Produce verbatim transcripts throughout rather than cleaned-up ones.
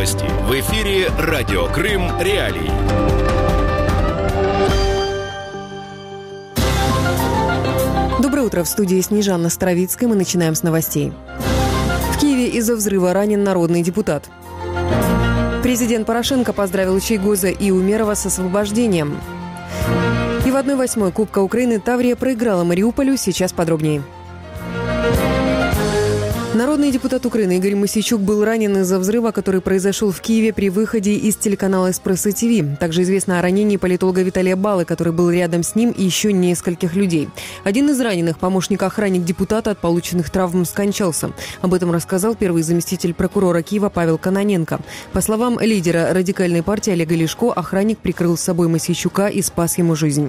Новости. В эфире Радио Крым Реалии. Доброе утро. В студии Снежанна Старовицкая. Мы начинаем с новостей. В Киеве из-за взрыва ранен народный депутат. Президент Порошенко поздравил Чайгоза и Умерова с освобождением. И в одной восьмой Кубка Украины Таврия проиграла Мариуполю. Сейчас подробнее. Народный депутат Украины Игорь Мосейчук был ранен из-за взрыва, который произошел в Киеве при выходе из телеканала «Эспрессо ТВ». Также известно о ранении политолога Виталия Балы, который был рядом с ним, и еще нескольких людей. Один из раненых, помощник-охранник депутата, от полученных травм скончался. Об этом рассказал первый заместитель прокурора Киева Павел Кононенко. По словам лидера радикальной партии Олега Ляшко, охранник прикрыл с собой Мосейчука и спас ему жизнь.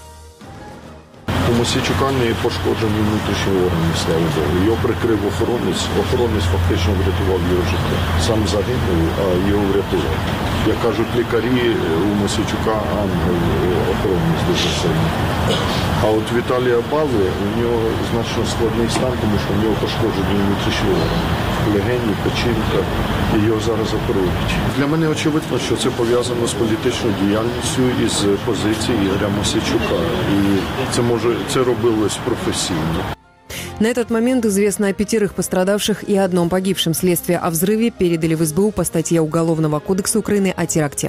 У Мосейчука не пошкоджені внутрішні органи, слава Богу. Його прикрив охоронець. Охоронець фактично врятував його життя. Сам загинув, а його врятував. Як кажуть лікарі, у Мосейчука ангел охоронець дуже сильний. А от Віталія Бали, у нього значно складний стан, тому що у нього пошкоджені внутрішні органи. Легені, печінка, і його зараз оперують. Для мене очевидно, що це пов'язано з політичною діяльністю і з позиції Ігоря Мосейчука. І це може це робилось професійно. На этот момент известно о пятерых пострадавших и одном погибшем. Следствие о взрыве передали в СБУ по статье Уголовного кодекса Украины о теракте.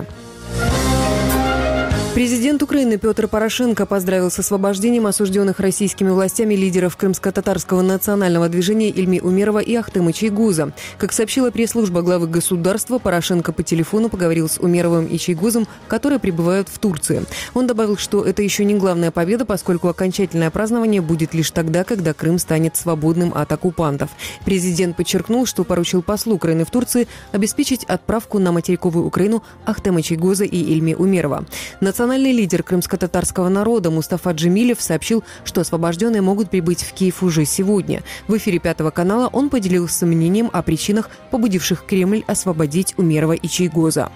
Президент Украины Петр Порошенко поздравил с освобождением осужденных российскими властями лидеров крымско-татарского национального движения Ильми Умерова и Ахтема Чайгоза. Как сообщила пресс-служба главы государства, Порошенко по телефону поговорил с Умеровым и Чайгозом, которые пребывают в Турции. Он добавил, что это еще не главная победа, поскольку окончательное празднование будет лишь тогда, когда Крым станет свободным от оккупантов. Президент подчеркнул, что поручил послу Украины в Турции обеспечить отправку на материковую Украину Ахтема Чайгоза и Ильми Умерова. Национальный лидер крымско-татарского народа Мустафа Джемилев сообщил, что освобожденные могут прибыть в Киев уже сегодня. В эфире Пятого канала он поделился мнением о причинах, побудивших Кремль освободить Умерова и Чайгоза.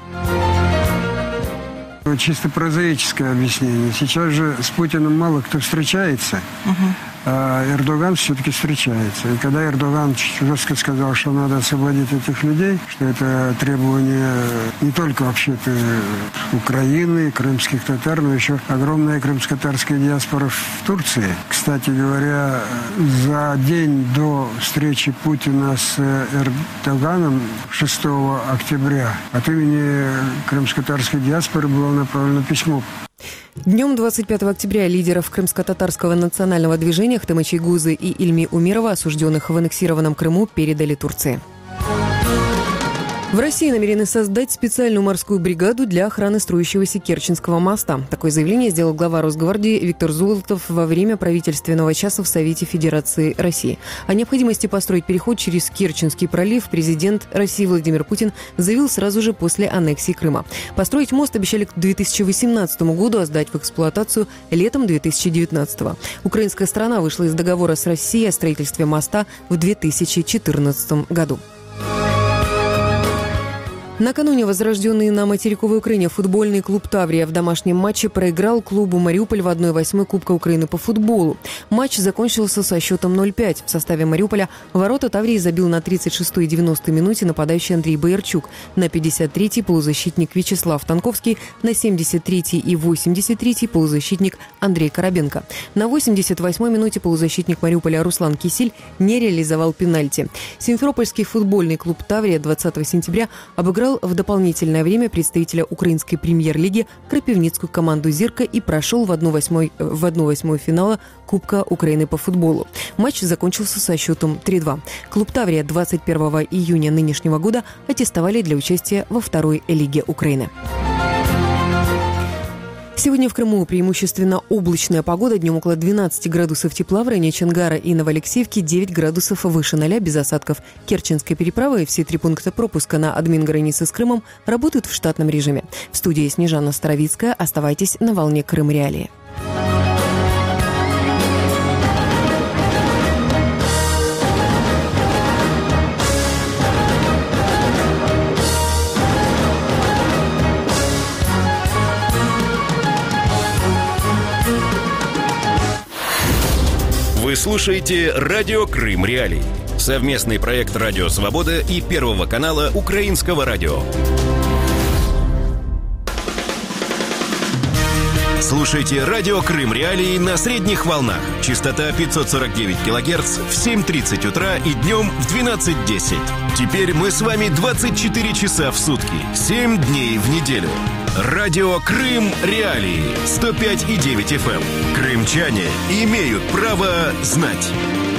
Чисто прозаическое объяснение. Сейчас же с Путиным мало кто встречается, uh-huh. а Эрдоган все-таки встречается. И когда Эрдоган жестко сказал, что надо освободить этих людей, что это требование не только вообще-то Украины, крымских татар, но еще огромная крымско-татарская диаспора в Турции. Кстати говоря, за день до встречи Путина с Эрдоганом шестого октября от имени крымско-татарской диаспоры было направлено письмо. Днем двадцать пятого октября лидеров крымско-татарского национального движения Ахтема Чайгоза и Ильми Умерова, осужденных в аннексированном Крыму, передали Турции. В России намерены создать специальную морскую бригаду для охраны строящегося Керченского моста. Такое заявление сделал глава Росгвардии Виктор Золотов во время правительственного часа в Совете Федерации России. О необходимости построить переход через Керченский пролив президент России Владимир Путин заявил сразу же после аннексии Крыма. Построить мост обещали к две тысячи восемнадцатому году, а сдать в эксплуатацию летом две тысячи девятнадцатого. Украинская сторона вышла из договора с Россией о строительстве моста в две тысячи четырнадцатом году. Накануне возрожденный на материковой Украине футбольный клуб «Таврия» в домашнем матче проиграл клубу «Мариуполь» в одной восьмой Кубка Украины по футболу. Матч закончился со счетом ноль пять. В составе «Мариуполя» ворота «Таврии» забил на тридцать шестой и девяностой минуте нападающий Андрей Боярчук, на пятьдесят третьей полузащитник Вячеслав Танковский, на семьдесят третьей и восемьдесят третьей полузащитник Андрей Коробенко. На восемьдесят восьмой минуте полузащитник «Мариуполя» Руслан Кисель не реализовал пенальти. Симферопольский футбольный клуб «Таврия» двадцатого сентября обыграл в дополнительное время представителя украинской премьер-лиги крапивницкую команду «Зирка» и прошел в одну восьмую финала Кубка Украины по футболу. Матч закончился со счетом три два. Клуб «Таврия» двадцать первого июня нынешнего года аттестовали для участия во второй лиге Украины. Сегодня в Крыму преимущественно облачная погода. Днем около двенадцати градусов тепла, в районе Чонгара и Новоалексеевки девять градусов выше ноля, без осадков. Керченская переправа и все три пункта пропуска на админгранице с Крымом работают в штатном режиме. В студии Снежанна Старовицкая. Оставайтесь на волне Крым Реалии. Вы слушаете «Радио Крым Реалии». Совместный проект «Радио Свобода» и Первого канала Украинского радио. Слушайте «Радио Крым Реалии» на средних волнах. Частота пятьсот сорок девять килогерц в семь тридцать утра и днем в двенадцать десять. Теперь мы с вами двадцать четыре часа в сутки, семь дней в неделю. «Радио Крым Реалии» сто пять и девять эф эм. Крымчане имеют право знать.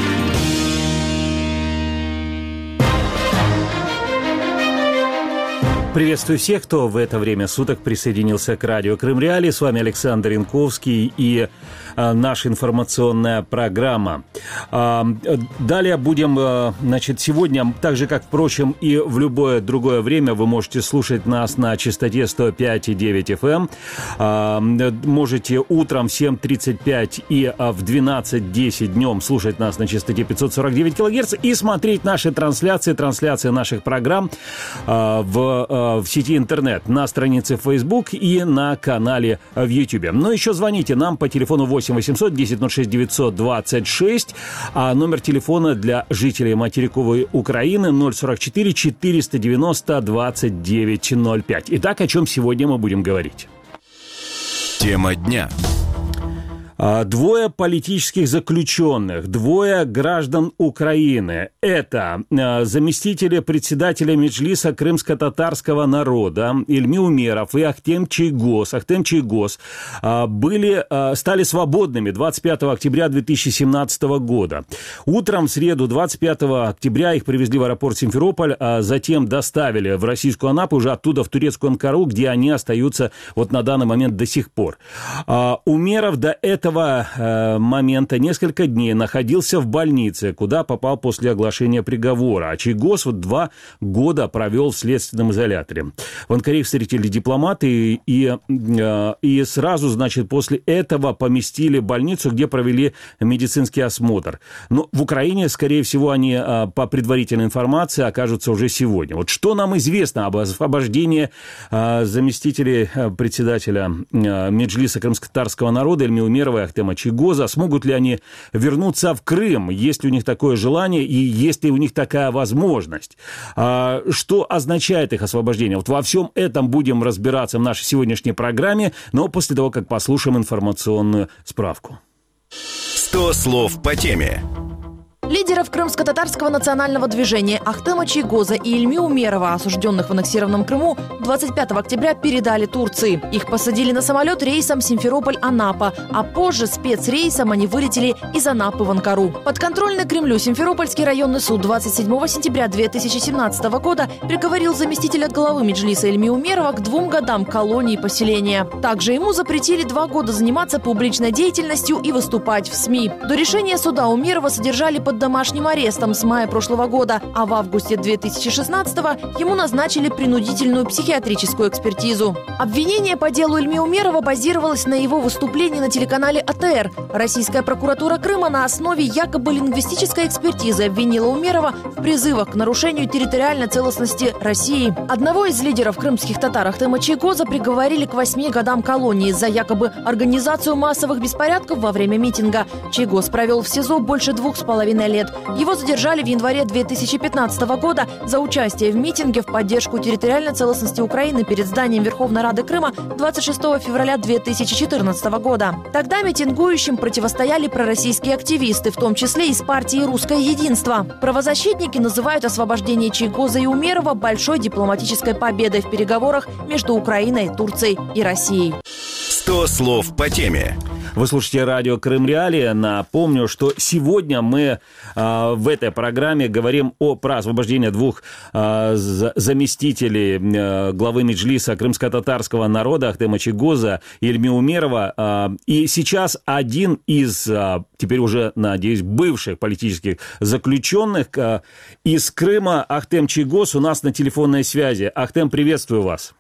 Приветствую всех, кто в это время суток присоединился к радио Крым Реалии. С вами Александр Янковский и а, наша информационная программа. А, далее будем, а, значит, сегодня, так же, как, впрочем, и в любое другое время, вы можете слушать нас на частоте сто пять и девять эф эм. А, можете утром в семь тридцать пять и а, в двенадцать десять днем слушать нас на частоте пятьсот сорок девять килогерц и смотреть наши трансляции, трансляции наших программ а, в в сети интернет, на странице Facebook и на канале в YouTube. Но еще звоните нам по телефону восемь восемьсот десять ноль шесть девятьсот двадцать шесть, а номер телефона для жителей материковой Украины ноль сорок четыре четыреста девяносто двадцать девять ноль пять. Итак, о чем сегодня мы будем говорить? Тема дня. Двое политических заключенных, двое граждан Украины. Это заместители председателя Меджлиса крымско-татарского народа Ильми Умеров и Ахтем Чийгоз. Ахтем Чийгоз были, стали свободными двадцать пятого октября две тысячи семнадцатого года. Утром в среду двадцать пятого октября их привезли в аэропорт Симферополь, а затем доставили в российскую Анапу, уже оттуда в турецкую Анкару, где они остаются вот на данный момент до сих пор. Умеров до этого момента несколько дней находился в больнице, куда попал после оглашения приговора. А Чийгоз вот два года провел в следственном изоляторе. В Анкаре встретили дипломаты и, и, и сразу, значит, после этого поместили в больницу, где провели медицинский осмотр. Но в Украине, скорее всего, они по предварительной информации окажутся уже сегодня. Вот что нам известно об освобождении заместителей председателя Меджлиса крымско-татарского народа Ильми Умерова и Ахтема Чийгоза, смогут ли они вернуться в Крым, есть ли у них такое желание и есть ли у них такая возможность. А, что означает их освобождение? Вот во всем этом будем разбираться в нашей сегодняшней программе, но после того, как послушаем информационную справку. сто слов по теме. Лидеров крымско-татарского национального движения Ахтема Чийгоза и Ильми Умерова, осужденных в аннексированном Крыму, двадцать пятого октября передали Турции. Их посадили на самолет рейсом Симферополь-Анапа, а позже спецрейсом они вылетели из Анапы в Анкару. Подконтрольный Кремлю Симферопольский районный суд двадцать седьмого сентября две тысячи семнадцатого года приговорил заместителя главы Меджлиса Ильми Умерова к двум годам колонии поселения. Также ему запретили два года заниматься публичной деятельностью и выступать в СМИ. До решения суда Умерова содержали под домашним арестом с мая прошлого года, а в августе две тысячи шестнадцатого ему назначили принудительную психиатрическую экспертизу. Обвинение по делу Ильми Умерова базировалось на его выступлении на телеканале а тэ эр. Российская прокуратура Крыма на основе якобы лингвистической экспертизы обвинила Умерова в призывах к нарушению территориальной целостности России. Одного из лидеров крымских татар Ахтема Чийгоза приговорили к восьми годам колонии за якобы организацию массовых беспорядков во время митинга. Чийгоз провел в СИЗО больше двух с половиной лет. Его задержали в январе две тысячи пятнадцатого года за участие в митинге в поддержку территориальной целостности Украины перед зданием Верховной Рады Крыма двадцать шестого февраля две тысячи четырнадцатого года. Тогда митингующим противостояли пророссийские активисты, в том числе из партии «Русское единство». Правозащитники называют освобождение Чийгоза и Умерова большой дипломатической победой в переговорах между Украиной, Турцией и Россией. сто слов по теме. Вы слушаете радио Крым Реалии. Напомню, что сегодня мы э, в этой программе говорим о, про освобождение двух э, заместителей э, главы Меджлиса крымско-татарского народа Ахтема Чийгоза и Ильми Умерова. Э, и сейчас один из, э, теперь уже, надеюсь, бывших политических заключенных э, из Крыма, Ахтем Чийгоз, у нас на телефонной связи. Ахтем, приветствую вас.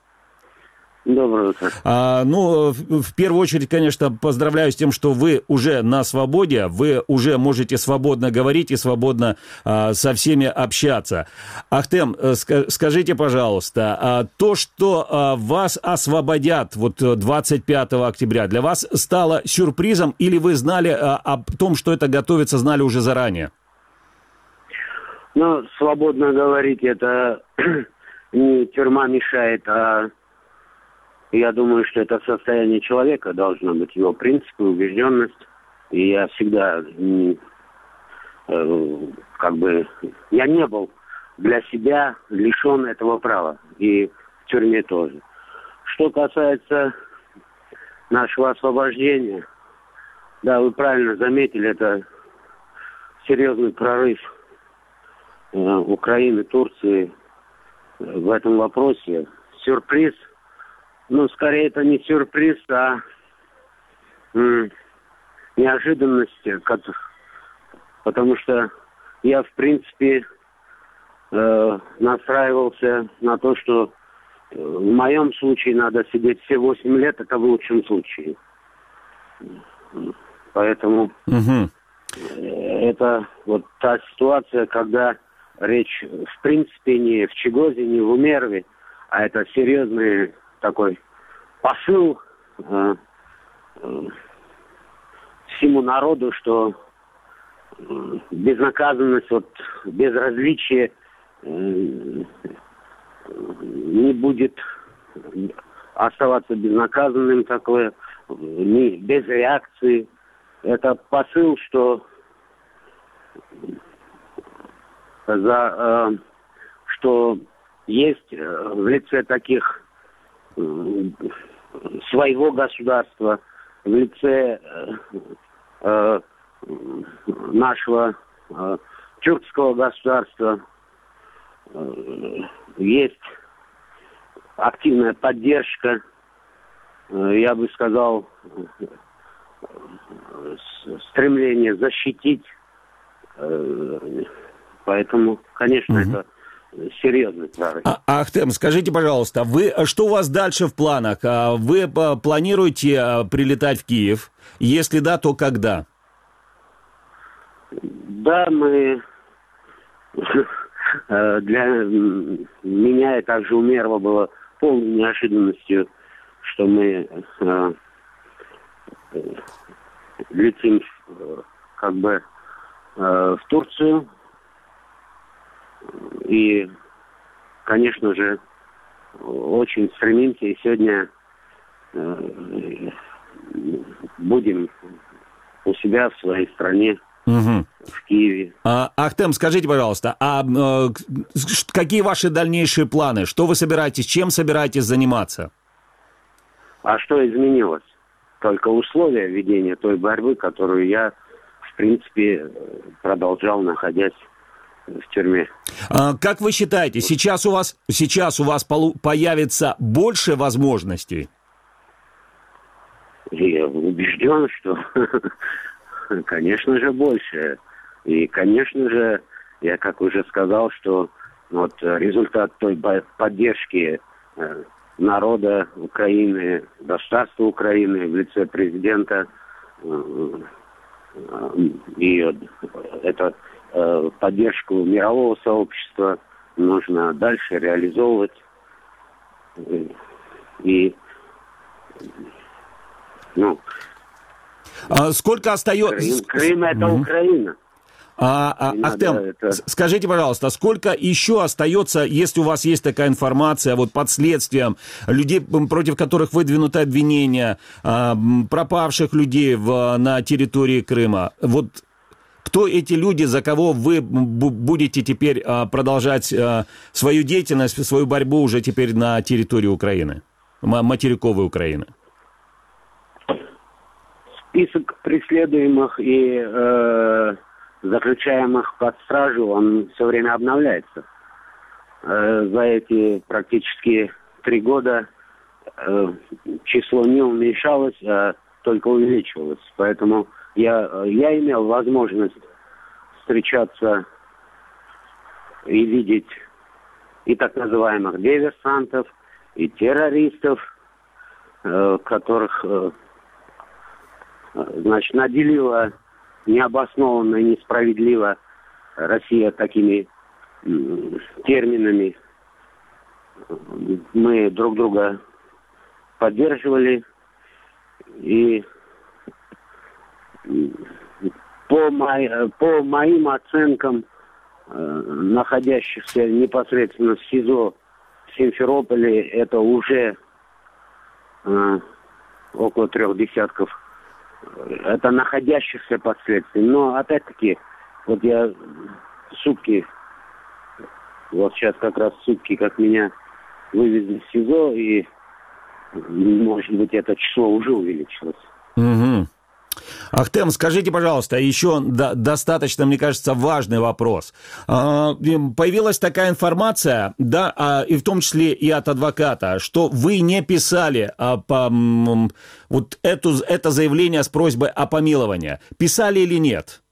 Доброе утро. А, ну, в, в первую очередь, конечно, поздравляю с тем, что вы уже на свободе, вы уже можете свободно говорить и свободно а, со всеми общаться. Ахтем, ска- скажите, пожалуйста, а, то, что а, вас освободят вот двадцать пятого октября, для вас стало сюрпризом или вы знали а, о том, что это готовится, знали уже заранее? Ну, свободно говорить, это не тюрьма мешает, а я думаю, что это состояние человека должно быть, его принципы, убежденность. И я всегда, э, как бы, я не был для себя лишен этого права. И в тюрьме тоже. Что касается нашего освобождения, да, вы правильно заметили, это серьезный прорыв э, Украины, Турции в этом вопросе. Сюрприз, ну, скорее это не сюрприз, а м, неожиданность, как, потому что я, в принципе, э, настраивался на то, что в моем случае надо сидеть все восемь лет, это в лучшем случае. Поэтому угу. это вот та ситуация, когда речь в принципе не в Чигозе, не в Умерове, а это серьезный такой посыл э, э, всему народу, что э, безнаказанность, вот, безразличие э, не будет оставаться безнаказанным, такое, не, без реакции. Это посыл, что за э, что есть в лице таких э, своего государства, в лице э, э, нашего э, тюркского государства э, есть активная поддержка, э, я бы сказал, стремление защитить. Э, поэтому, конечно, угу. это серьезный прорыв. А, Ахтем, скажите, пожалуйста, вы, что у вас дальше в планах? Вы планируете прилетать в Киев? Если да, то когда? Да, мы... Для меня и также Умерова было полной неожиданностью, что мы э, летим как бы э, в Турцию. И, конечно же, очень стремимся, и сегодня э, будем у себя в своей стране. Угу. В Киеве. А, Ахтем, скажите, пожалуйста, а э, какие ваши дальнейшие планы? Что вы собираетесь, чем собираетесь заниматься? А что изменилось? Только условия ведения той борьбы, которую я, в принципе, продолжал, находясь в тюрьме. А, как вы считаете, сейчас у вас, сейчас у вас полу- появится больше возможностей? Я убежден, что... Конечно же, больше. И, конечно же, я как уже сказал, что вот результат той поддержки э, народа Украины, государства Украины в лице президента э, э, и эту э, поддержку мирового сообщества нужно дальше реализовывать. И, ну... А сколько остается... Крым, Крым это mm-hmm. Украина. А, а, Ахтем, это... скажите, пожалуйста, сколько еще остается, если у вас есть такая информация, вот под следствием людей, против которых выдвинуты обвинения, а, пропавших людей в, на территории Крыма? Вот кто эти люди, за кого вы будете теперь а, продолжать а, свою деятельность, свою борьбу уже теперь на территории Украины, материковой Украины? Список преследуемых и э, заключаемых под стражу, он все время обновляется. Э, за эти практически три года э, число не уменьшалось, а только увеличивалось. Поэтому я, я имел возможность встречаться и видеть и так называемых диверсантов, и террористов, э, которых... Э, Значит, наделила необоснованно и несправедливо Россия такими терминами. Мы друг друга поддерживали. И по, мо... по моим оценкам находящихся непосредственно в СИЗО в Симферополе, это уже э, около трех десятков. Это находящихся под следствием. Но опять-таки, вот я сутки, вот сейчас как раз сутки, как меня вывезли в СИЗО, и, может быть, это число уже увеличилось. Угу. Ахтем, скажите, пожалуйста, еще до, достаточно, мне кажется, важный вопрос. А, появилась такая информация, да, а, и в том числе и от адвоката, что вы не писали а, по, м, вот эту, это заявление с просьбой о помиловании. Писали или нет?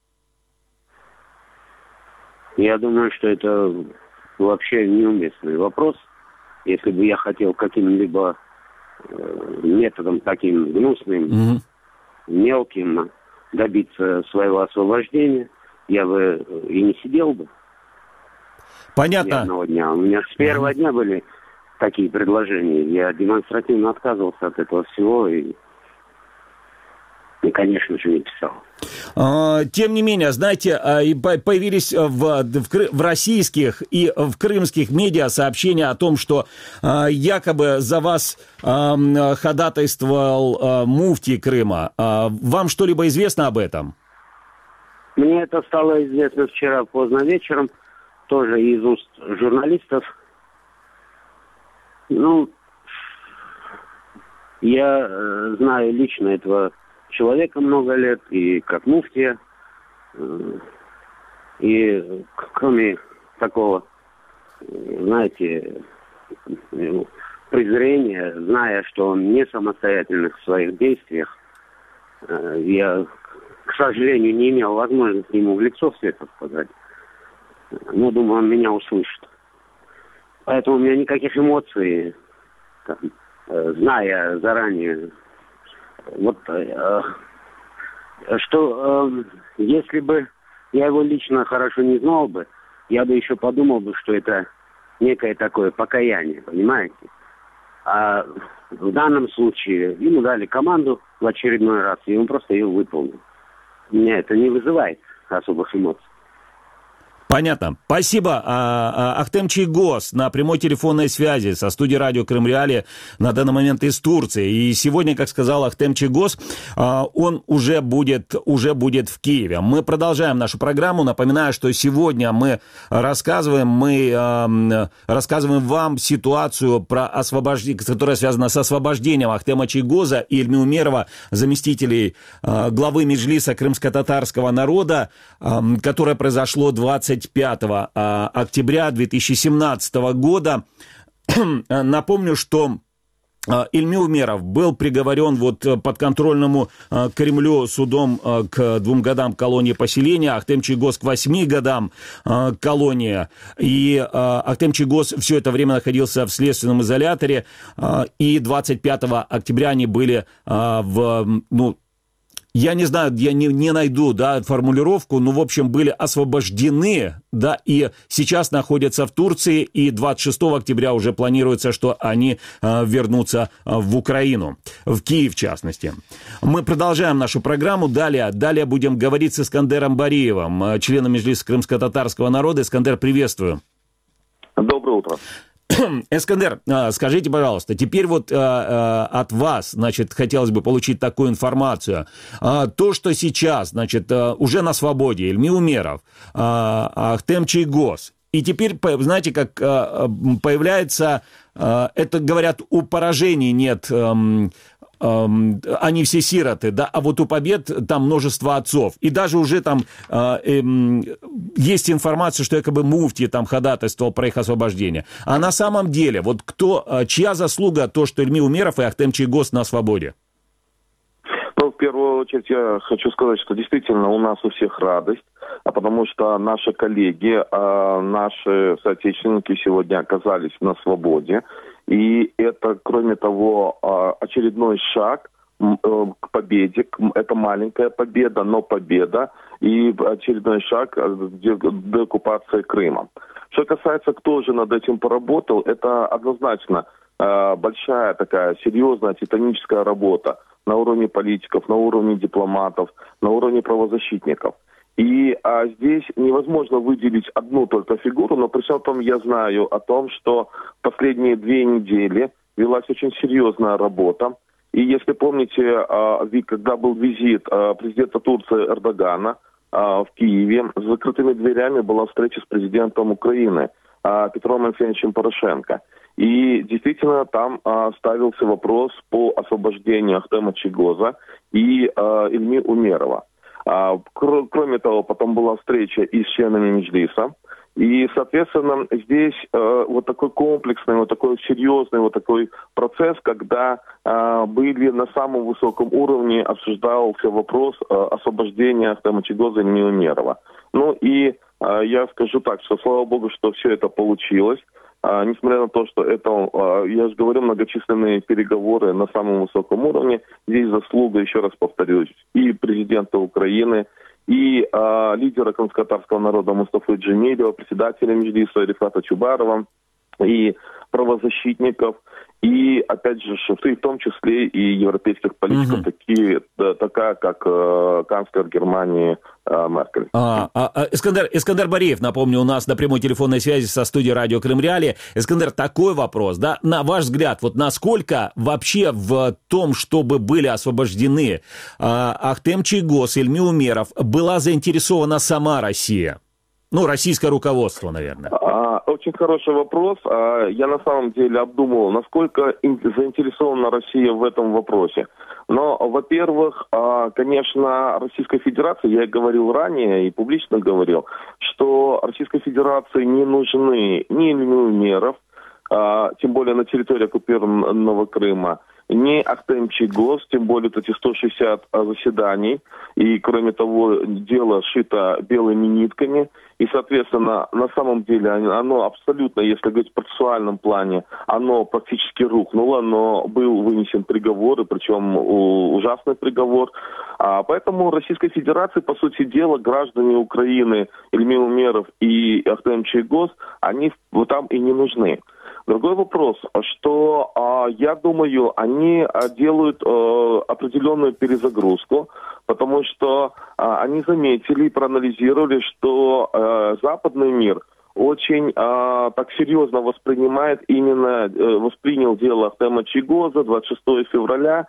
Я думаю, что это вообще неуместный вопрос. Если бы я хотел каким-либо э, методом таким гнусным, угу. мелким добиться своего освобождения, я бы и не сидел бы. Понятно. Одного дня. У меня с первого дня были такие предложения. Я демонстративно отказывался от этого всего и, и конечно же, не писал. Тем не менее, знаете, появились в, в, в российских и в крымских медиа сообщения о том, что якобы за вас ходатайствовал муфтий Крыма. Вам что-либо известно об этом? Мне это стало известно вчера поздно вечером, тоже из уст журналистов. Ну, я э, знаю лично этого человека много лет, и как муфтия, и кроме такого, знаете, презрения, зная, что он не самостоятельный в своих действиях, я, к сожалению, не имел возможности ему в лицо все это сказать, но думаю, он меня услышит. Поэтому у меня никаких эмоций, там, зная заранее. Вот э, что э, если бы я его лично хорошо не знал бы, я бы еще подумал бы, что это некое такое покаяние, понимаете? А в данном случае ему дали команду в очередной раз, и он просто ее выполнил. Меня это не вызывает особых эмоций. Понятно. Спасибо. Ахтем Чийгоз на прямой телефонной связи со студией радио Крым Реалии на данный момент из Турции. И сегодня, как сказал Ахтем Чийгоз, он уже будет, уже будет в Киеве. Мы продолжаем нашу программу. Напоминаю, что сегодня мы рассказываем, мы рассказываем вам ситуацию, про освобождение, которая связана с освобождением Ахтема Чийгоза и Ильми Умерова, заместителей главы Меджлиса крымско-татарского народа, которое произошло двадцать пятого октября две тысячи семнадцатого года. Напомню, что Ильми Умеров был приговорен вот подконтрольному Кремлю судом к двум годам колонии поселения, Ахтем Чийгоз к восьми годам колонии. И Ахтем Чийгоз все это время находился в следственном изоляторе, и двадцать пятого октября они были в... ну, я не знаю, я не, не найду, да, формулировку, но, в общем, были освобождены, да, и сейчас находятся в Турции, и двадцать шестого октября уже планируется, что они э, вернутся э, в Украину, в Киев, в частности. Мы продолжаем нашу программу. Далее, далее будем говорить с Искандером Бариевым, э, членом Меджлиса крымско-татарского народа. Искандер, приветствую. Доброе утро. Искандер, скажите, пожалуйста, теперь вот а, а, от вас, значит, хотелось бы получить такую информацию. А, то, что сейчас, значит, а, уже на свободе Ильми Умеров, а, Ахтем Чийгоз, и теперь, знаете, как а, появляется, а, это, говорят, у поражений нет... А, они все сироты, да, а вот у побед там множество отцов. И даже уже там э, э, есть информация, что якобы муфтий там ходатайствовал про их освобождение. А на самом деле, вот кто, чья заслуга то, что Ильми Умеров и Ахтем Чийгоз на свободе? Ну, в первую очередь я хочу сказать, что действительно у нас у всех радость, а потому что наши коллеги, э, наши соотечественники сегодня оказались на свободе. И это, кроме того, очередной шаг к победе. Это маленькая победа, но победа. И очередной шаг к деоккупации Крыма. Что касается, кто же над этим поработал, это однозначно большая такая серьезная титаническая работа на уровне политиков, на уровне дипломатов, на уровне правозащитников. И а, здесь невозможно выделить одну только фигуру, но при всем том я знаю о том, что последние две недели велась очень серьезная работа. И если помните, а, когда был визит а, президента Турции Эрдогана а, в Киеве, с закрытыми дверями была встреча с президентом Украины а, Петром Алексеевичем Порошенко. И действительно там а, ставился вопрос по освобождению Ахтема Чийгоза и а, Ильми Умерова. А, кр- кроме того, потом была встреча и с членами Меджлиса. И, соответственно, здесь э, вот такой комплексный, вот такой серьезный вот такой процесс, когда э, были на самом высоком уровне, обсуждался вопрос э, освобождения Ахтема Чийгоза и Ильми Умерова. Ну и э, я скажу так, что слава богу, что все это получилось. А, несмотря на то, что это, а, я же говорю, многочисленные переговоры на самом высоком уровне, здесь заслуга, еще раз повторюсь, и президента Украины, и а, лидера крымско-татарского народа Мустафы Джемилева, председателя Меджлиса Рифата Чубарова, и правозащитников, и, опять же, в том числе и европейских политиков, угу. такие, да, такая, как э, канцлер Германии э, Меркель. А, а, Искандер, Искандер Бариев, напомню, у нас на прямой телефонной связи со студией радио Крым Реалии. Искандер, такой вопрос, да, на ваш взгляд, вот насколько вообще в том, чтобы были освобождены э, Ахтем Чийгоз, Ильми Умеров, была заинтересована сама Россия? Ну, российское руководство, наверное. А, очень хороший вопрос. А, я на самом деле обдумывал, насколько заинтересована Россия в этом вопросе. Но, во-первых, а, конечно, Российской Федерации, я и говорил ранее, и публично говорил, что Российской Федерации не нужны ни Ильми Умеров, а, тем более на территории оккупированного Крыма, ни Ахтем Чийгоз, тем более эти сто шестьдесят заседаний, и, кроме того, дело шито белыми нитками, и, соответственно, на самом деле оно абсолютно, если говорить в процессуальном плане, оно практически рухнуло, но был вынесен приговор, и причем ужасный приговор. А поэтому Российской Федерации, по сути дела, граждане Украины, Ильми Умеров и Ахтем Чийгоз, они там и не нужны. Другой вопрос, что, я думаю, они делают определенную перезагрузку, потому что они заметили и проанализировали, что западный мир очень так серьезно воспринимает именно, воспринял дело Ахтема Чийгоза двадцать шестого февраля,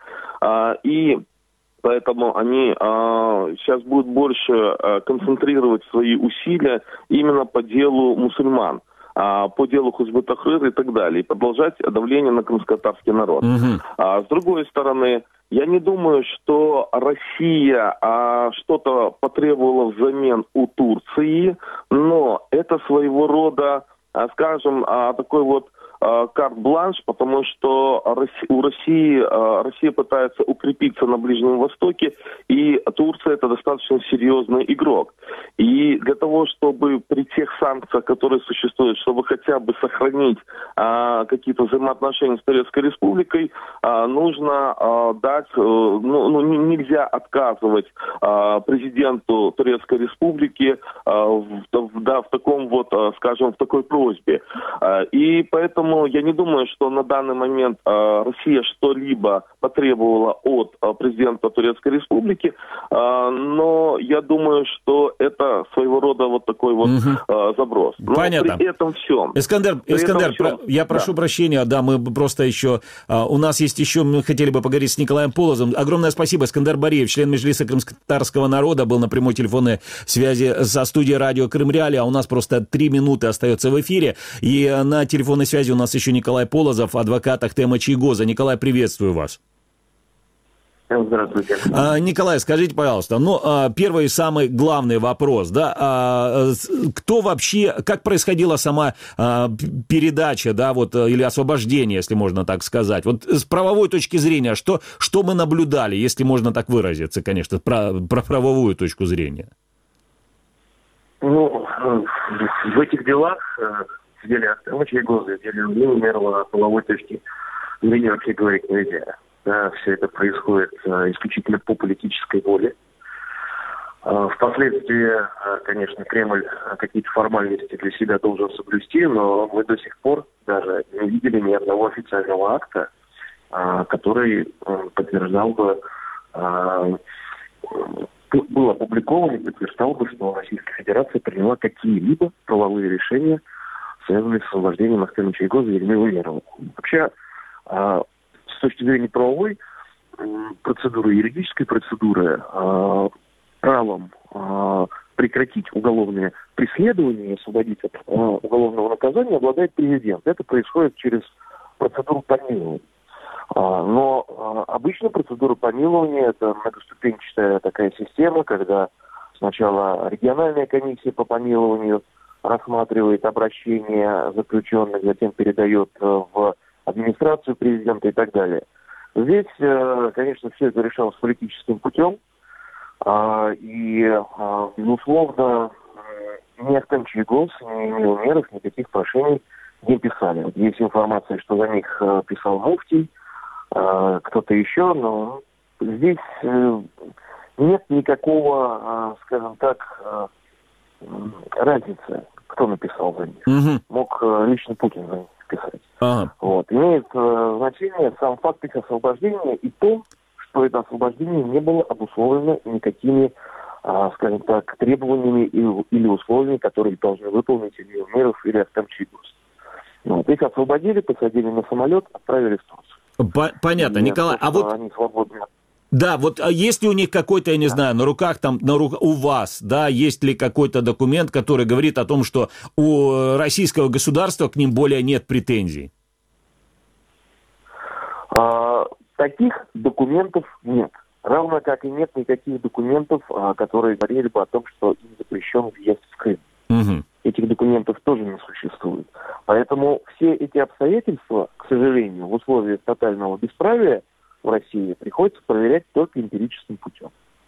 и поэтому они э, сейчас будут больше э, концентрировать свои усилия именно по делу мусульман, э, по делу Хизб-ут-Тахрир и так далее, и продолжать давление на крымско-татарский народ. Mm-hmm. А с другой стороны, я не думаю, что Россия а, что-то потребовала взамен у Турции, но это своего рода, а, скажем, а, такой вот карт-бланш, потому что у России, Россия пытается укрепиться на Ближнем Востоке, и Турция это достаточно серьезный игрок. И для того, чтобы при тех санкциях, которые существуют, чтобы хотя бы сохранить а, какие-то взаимоотношения с Турецкой Республикой, а, нужно а, дать, а, ну, ну, нельзя отказывать а, президенту Турецкой Республики а, в, в, да, в таком вот, а, скажем, в такой просьбе. А, и поэтому я не думаю, что на данный момент э, Россия что-либо потребовала от э, президента Турецкой Республики, э, но я думаю, что это своего рода вот такой вот э, заброс. Но понятно. При этом всем. Искандер, при Искандер этом про, я прошу да. прощения, да, мы просто еще, э, у нас есть еще, мы хотели бы поговорить с Николаем Полозовым. Огромное спасибо. Искандер Бариев, член Меджлиса крымско-татарского народа, был на прямой телефонной связи со студией радио Крым Реалии, а у нас просто три минуты остается в эфире, и на телефонной связи у нас еще Николай Полозов, адвокат Ахтема Чийгоза. Николай, приветствую вас. Здравствуйте. А, Николай, скажите, пожалуйста, ну, а, первый самый главный вопрос, да, а, кто вообще, как происходила сама а, передача, да, вот, или освобождение, если можно так сказать, вот с правовой точки зрения, что, что мы наблюдали, если можно так выразиться, конечно, про, про правовую точку зрения? Ну, в этих делах, в деле Ахтема Чийгоза, в деле Ильми Умерова, половой точки зрения вообще говорить нельзя. Да, все это происходит а, исключительно по политической воле. А, впоследствии, а, конечно, Кремль какие-то формальности для себя должен соблюсти, но мы до сих пор даже не видели ни одного официального акта, а, который а, подтверждал бы а, был опубликован и подтверждал бы, что Российская Федерация приняла какие-либо правовые решения, связанные с освобождением Ахтема Чийгоза и Ильмы Умерова. Вообще, с точки зрения правовой процедуры, юридической процедуры, правом прекратить уголовное преследование и освободить от уголовного наказания обладает президент. Это происходит через процедуру помилования. Но обычно процедура помилования – это многоступенчатая такая система, когда сначала региональная комиссия по помилованию рассматривает обращение заключенных, затем передает в администрацию президента и так далее. Здесь, конечно, все это решалось политическим путем. И, безусловно, ни Ахтем Чийгоз, ни Ильмир Умеров никаких прошений не писали. Вот есть информация, что за них писал муфтий, кто-то еще, но здесь нет никакого, скажем так, разницы, кто написал за них. Угу. Мог лично Путин за них писать. Ага. Вот. Имеет значение сам факт их освобождения и то, что это освобождение не было обусловлено никакими, скажем так, требованиями или условиями, которые должны выполнить Ильмир Умеров или Ахтем Чийгоз. Вот. Их освободили, посадили на самолет, отправили в Турцию. Понятно, и Николай, а вот... Они свободны. Да, вот а есть ли у них какой-то, я не да. знаю, на руках, там, на рук... у вас, да, есть ли какой-то документ, который говорит о том, что у российского государства к ним более нет претензий? А, таких документов нет. Равно как и нет никаких документов, а, которые говорили бы о том, что им запрещен въезд в Крым. Угу. Этих документов тоже не существует. Поэтому все эти обстоятельства, к сожалению, в условиях тотального бесправия в России приходится проверять только эмпирическим путем.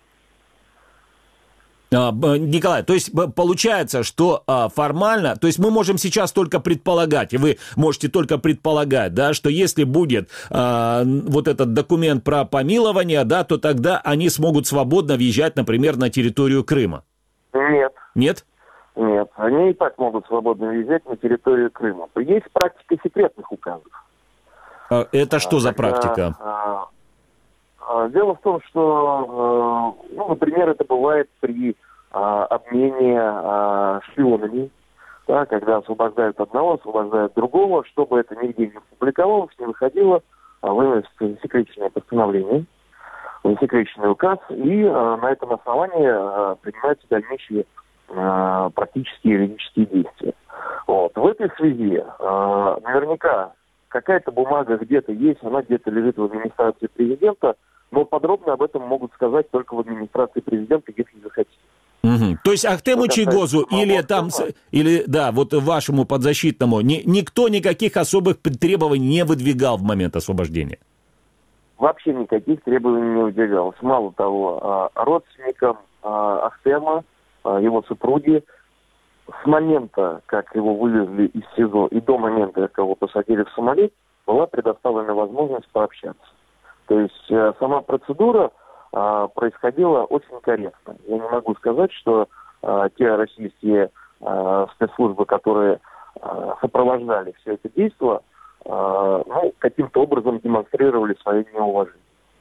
Николай, то есть получается, что формально, то есть мы можем сейчас только предполагать, и вы можете только предполагать, да, что если будет а, вот этот документ про помилование, да, то тогда они смогут свободно въезжать, например, на территорию Крыма. Нет. Нет? Нет, они и так могут свободно въезжать на территорию Крыма. Есть практика секретных указов. Это что за Когда, практика? А, а, дело в том, что, а, ну, например, это бывает при а, обмене а, шпионами, да, когда освобождают одного, освобождают другого, чтобы это нигде не публиковалось, не выходило, а, выносится засекреченное постановление, засекреченный указ, и а, на этом основании а, принимаются дальнейшие практические юридические действия. Вот. В этой связи э, наверняка какая-то бумага где-то есть, она где-то лежит в администрации президента, но подробно об этом могут сказать только в администрации президента, если захотите. Угу. То есть Ахтему Чийгозу или там, или, да, вот вашему подзащитному ни, никто никаких особых требований не выдвигал в момент освобождения? Вообще никаких требований не выдвигалось. Мало того, родственникам Ахтема, его супруги, с момента, как его вывезли из СИЗО, и до момента, как его посадили в самолет, была предоставлена возможность пообщаться. То есть э, сама процедура э, происходила очень корректно. Я не могу сказать, что э, те российские э, спецслужбы, которые э, сопровождали все это действие, э, ну, каким-то образом демонстрировали свое неуважение.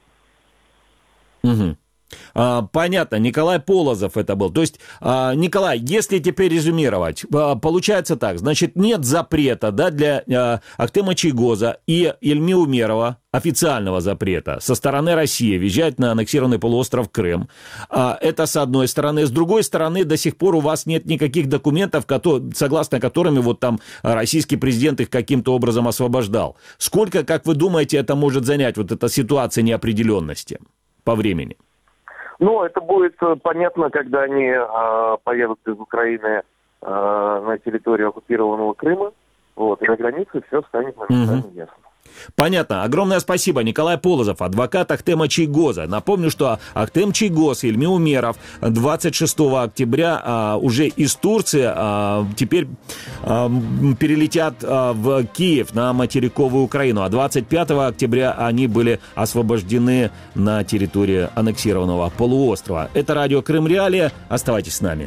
Угу. Понятно, Николай Полозов это был. То есть, Николай, если теперь резюмировать, получается так, значит, нет запрета, да, для Ахтема Чийгоза и Ильми Умерова, официального запрета со стороны России въезжать на аннексированный полуостров Крым. Это с одной стороны. С другой стороны, до сих пор у вас нет никаких документов, согласно которыми вот там российский президент их каким-то образом освобождал. Сколько, как вы думаете, это может занять, вот эта ситуация неопределенности по времени? Ну, это будет понятно, когда они э, поедут из Украины э, на территорию оккупированного Крыма. Вот, и на границе все станет моментально угу. ясно. Понятно. Огромное спасибо. Николай Полозов, адвокат Ахтема Чийгоза. Напомню, что Ахтем Чийгоз и Ильмир Умеров двадцать шестого октября а, уже из Турции а, теперь а, перелетят а, в Киев на материковую Украину. А двадцать пятого октября они были освобождены на территории аннексированного полуострова. Это радио Крым Реалии. Оставайтесь с нами.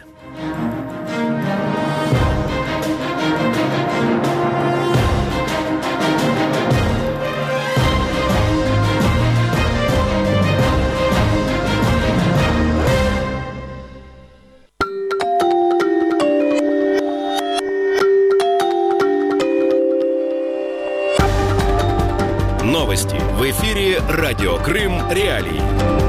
В эфире радио Крым Реалии.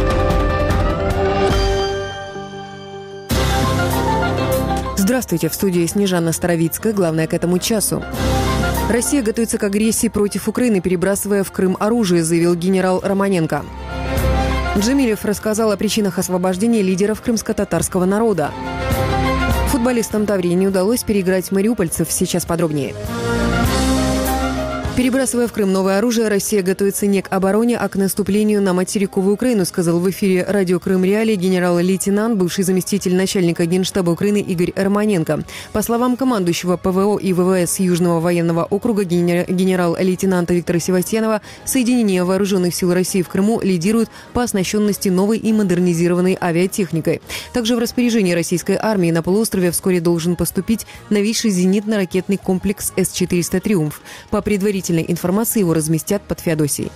Здравствуйте, в студии Снежана Старовицкая. Главное к этому часу. Россия готовится к агрессии против Украины, перебрасывая в Крым оружие, заявил генерал Романенко. Джемилев рассказал о причинах освобождения лидеров крымско-татарского народа. Футболистам Таврии не удалось переиграть мариупольцев. Сейчас подробнее. Перебрасывая в Крым новое оружие, Россия готовится не к обороне, а к наступлению на материковую Украину, сказал в эфире радио Крым Реалии генерал-лейтенант, бывший заместитель начальника Генштаба Украины Игорь Романенко. По словам командующего ПВО и ВВС Южного военного округа генерал-лейтенанта Виктора Севастьянова, соединение вооруженных сил России в Крыму лидирует по оснащенности новой и модернизированной авиатехникой. Также в распоряжении российской армии на полуострове вскоре должен поступить новейший зенитно-ракетный комплекс С четыреста «Триумф». По предварительной информации его разместят под Феодосией.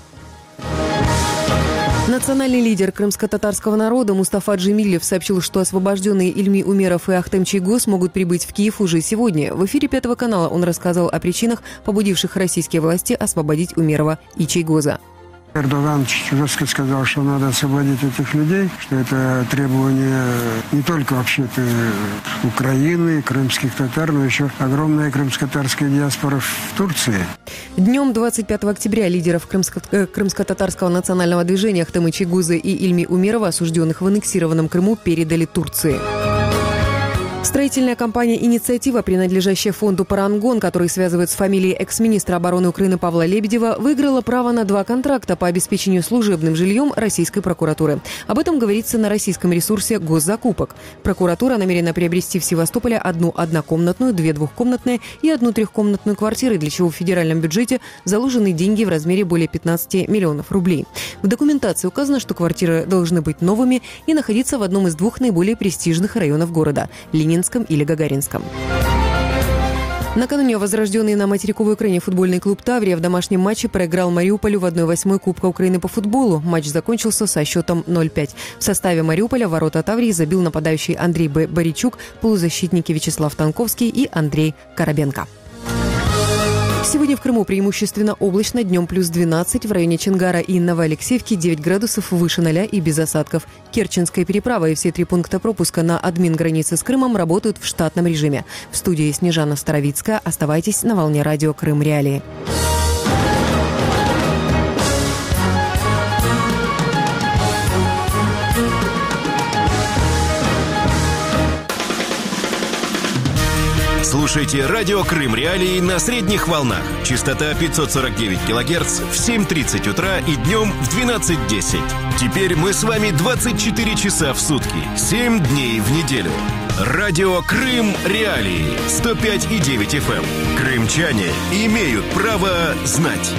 Национальный лидер крымско-татарского народа Мустафа Джемилев сообщил, что освобожденные Ильми Умеров и Ахтем Чийгоз могут прибыть в Киев уже сегодня. В эфире Пятого канала он рассказал о причинах, побудивших российские власти освободить Умерова и Чийгоза. Эрдоган жестко сказал, что надо освободить этих людей, что это требование не только вообще-то Украины, крымских татар, но еще огромная крымско-татарская диаспора в Турции. Днем двадцать пятого октября лидеров крымско- крымско-татарского национального движения Ахтема Чийгоза и Ильми Умерова, осужденных в аннексированном Крыму, передали Турции. Строительная компания «Инициатива», принадлежащая фонду «Парангон», который связывает с фамилией экс-министра обороны Украины Павла Лебедева, выиграла право на два контракта по обеспечению служебным жильем российской прокуратуры. Об этом говорится на российском ресурсе «Госзакупок». Прокуратура намерена приобрести в Севастополе одну однокомнатную, две двухкомнатные и одну трехкомнатную квартиры, для чего в федеральном бюджете заложены деньги в размере более пятнадцати миллионов рублей. В документации указано, что квартиры должны быть новыми и находиться в одном из двух наиболее престижных районов города – Ленинском или Гагаринском. Накануне возрожденный на материковой Украине футбольный клуб «Таврия» в домашнем матче проиграл Мариуполю в одной восьмой Кубка Украины по футболу. Матч закончился со счетом ноль пять. В составе Мариуполя в ворота «Таврии» забил нападающий Андрей Боричук, полузащитники Вячеслав Танковский и Андрей Коробенко. Сегодня в Крыму преимущественно облачно, днем плюс двенадцать, в районе Чонгара и Новоалексеевки девять градусов выше ноля и без осадков. Керченская переправа и все три пункта пропуска на админ границы с Крымом работают в штатном режиме. В студии Снежана Старовицкая. Оставайтесь на волне радио Крым Реалии. Слушайте радио Крым Реалии на средних волнах. Частота пятьсот сорок девять килогерц в семь тридцать утра и днем в двенадцать десять. Теперь мы с вами двадцать четыре часа в сутки, семь дней в неделю. Радио Крым Реалии сто пять и девять эф эм. Крымчане имеют право знать.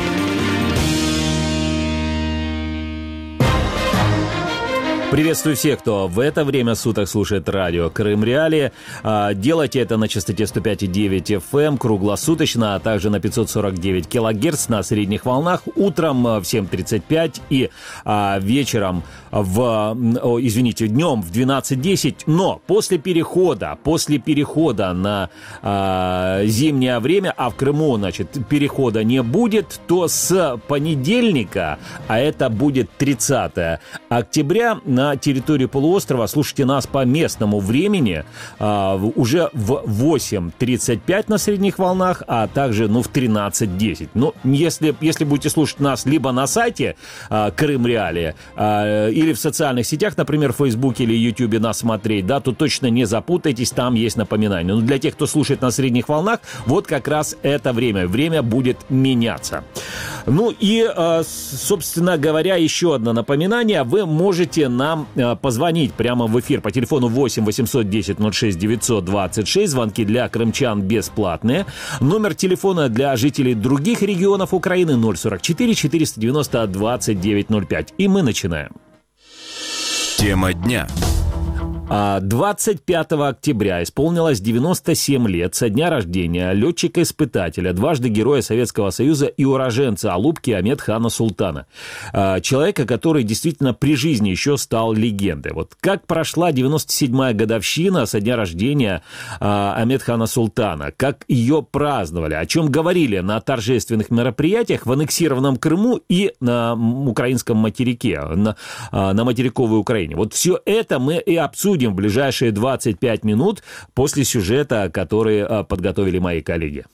Приветствую всех, кто в это время суток слушает радио Крым Реалии. Делайте это на частоте сто пять и девять эф эм круглосуточно, а также на пятьсот сорок девять килогерц на средних волнах утром в семь тридцать пять и вечером в, о, извините, днем в двенадцать десять. Но после перехода, после перехода на а, зимнее время, а в Крыму, значит, перехода не будет, то с понедельника, а это будет тридцатого октября, на территории полуострова слушайте нас по местному времени а, уже в восемь тридцать пять на средних волнах, а также ну, в тринадцать десять. Ну, если, если будете слушать нас либо на сайте а, Крым Реалии а, или в социальных сетях, например, в Фейсбуке или Ютубе нас смотреть, да, то точно не запутайтесь, там есть напоминание. Но для тех, кто слушает на средних волнах, вот как раз это время. Время будет меняться. Ну и, а, собственно говоря, еще одно напоминание. Вы можете нам позвонить прямо в эфир по телефону восемь восемьсот десять ноль шесть девятьсот двадцать шесть. Звонки для крымчан бесплатные. Номер телефона для жителей других регионов Украины ноль сорок четыре четыреста девяносто двадцать девять ноль пять. И мы начинаем. Тема дня. двадцать пятого октября исполнилось девяносто семь лет со дня рождения летчика-испытателя, дважды Героя Советского Союза и уроженца Алупки Амедхана Султана. Человека, который действительно при жизни еще стал легендой. Вот как прошла девяносто седьмая годовщина со дня рождения Амедхана Султана, как ее праздновали, о чем говорили на торжественных мероприятиях в аннексированном Крыму и на украинском материке, на, на материковой Украине. Вот все это мы и обсудим в ближайшие двадцать пять минут после сюжета, который подготовили мои коллеги.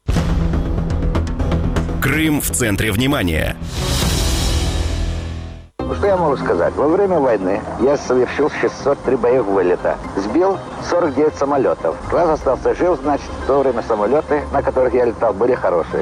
Крым в центре внимания. Что я могу сказать? Во время войны я совершил шестьсот три боевых вылета. Сбил сорок девять самолетов. Раз остался жив, значит, в то время самолеты, на которых я летал, были хорошие.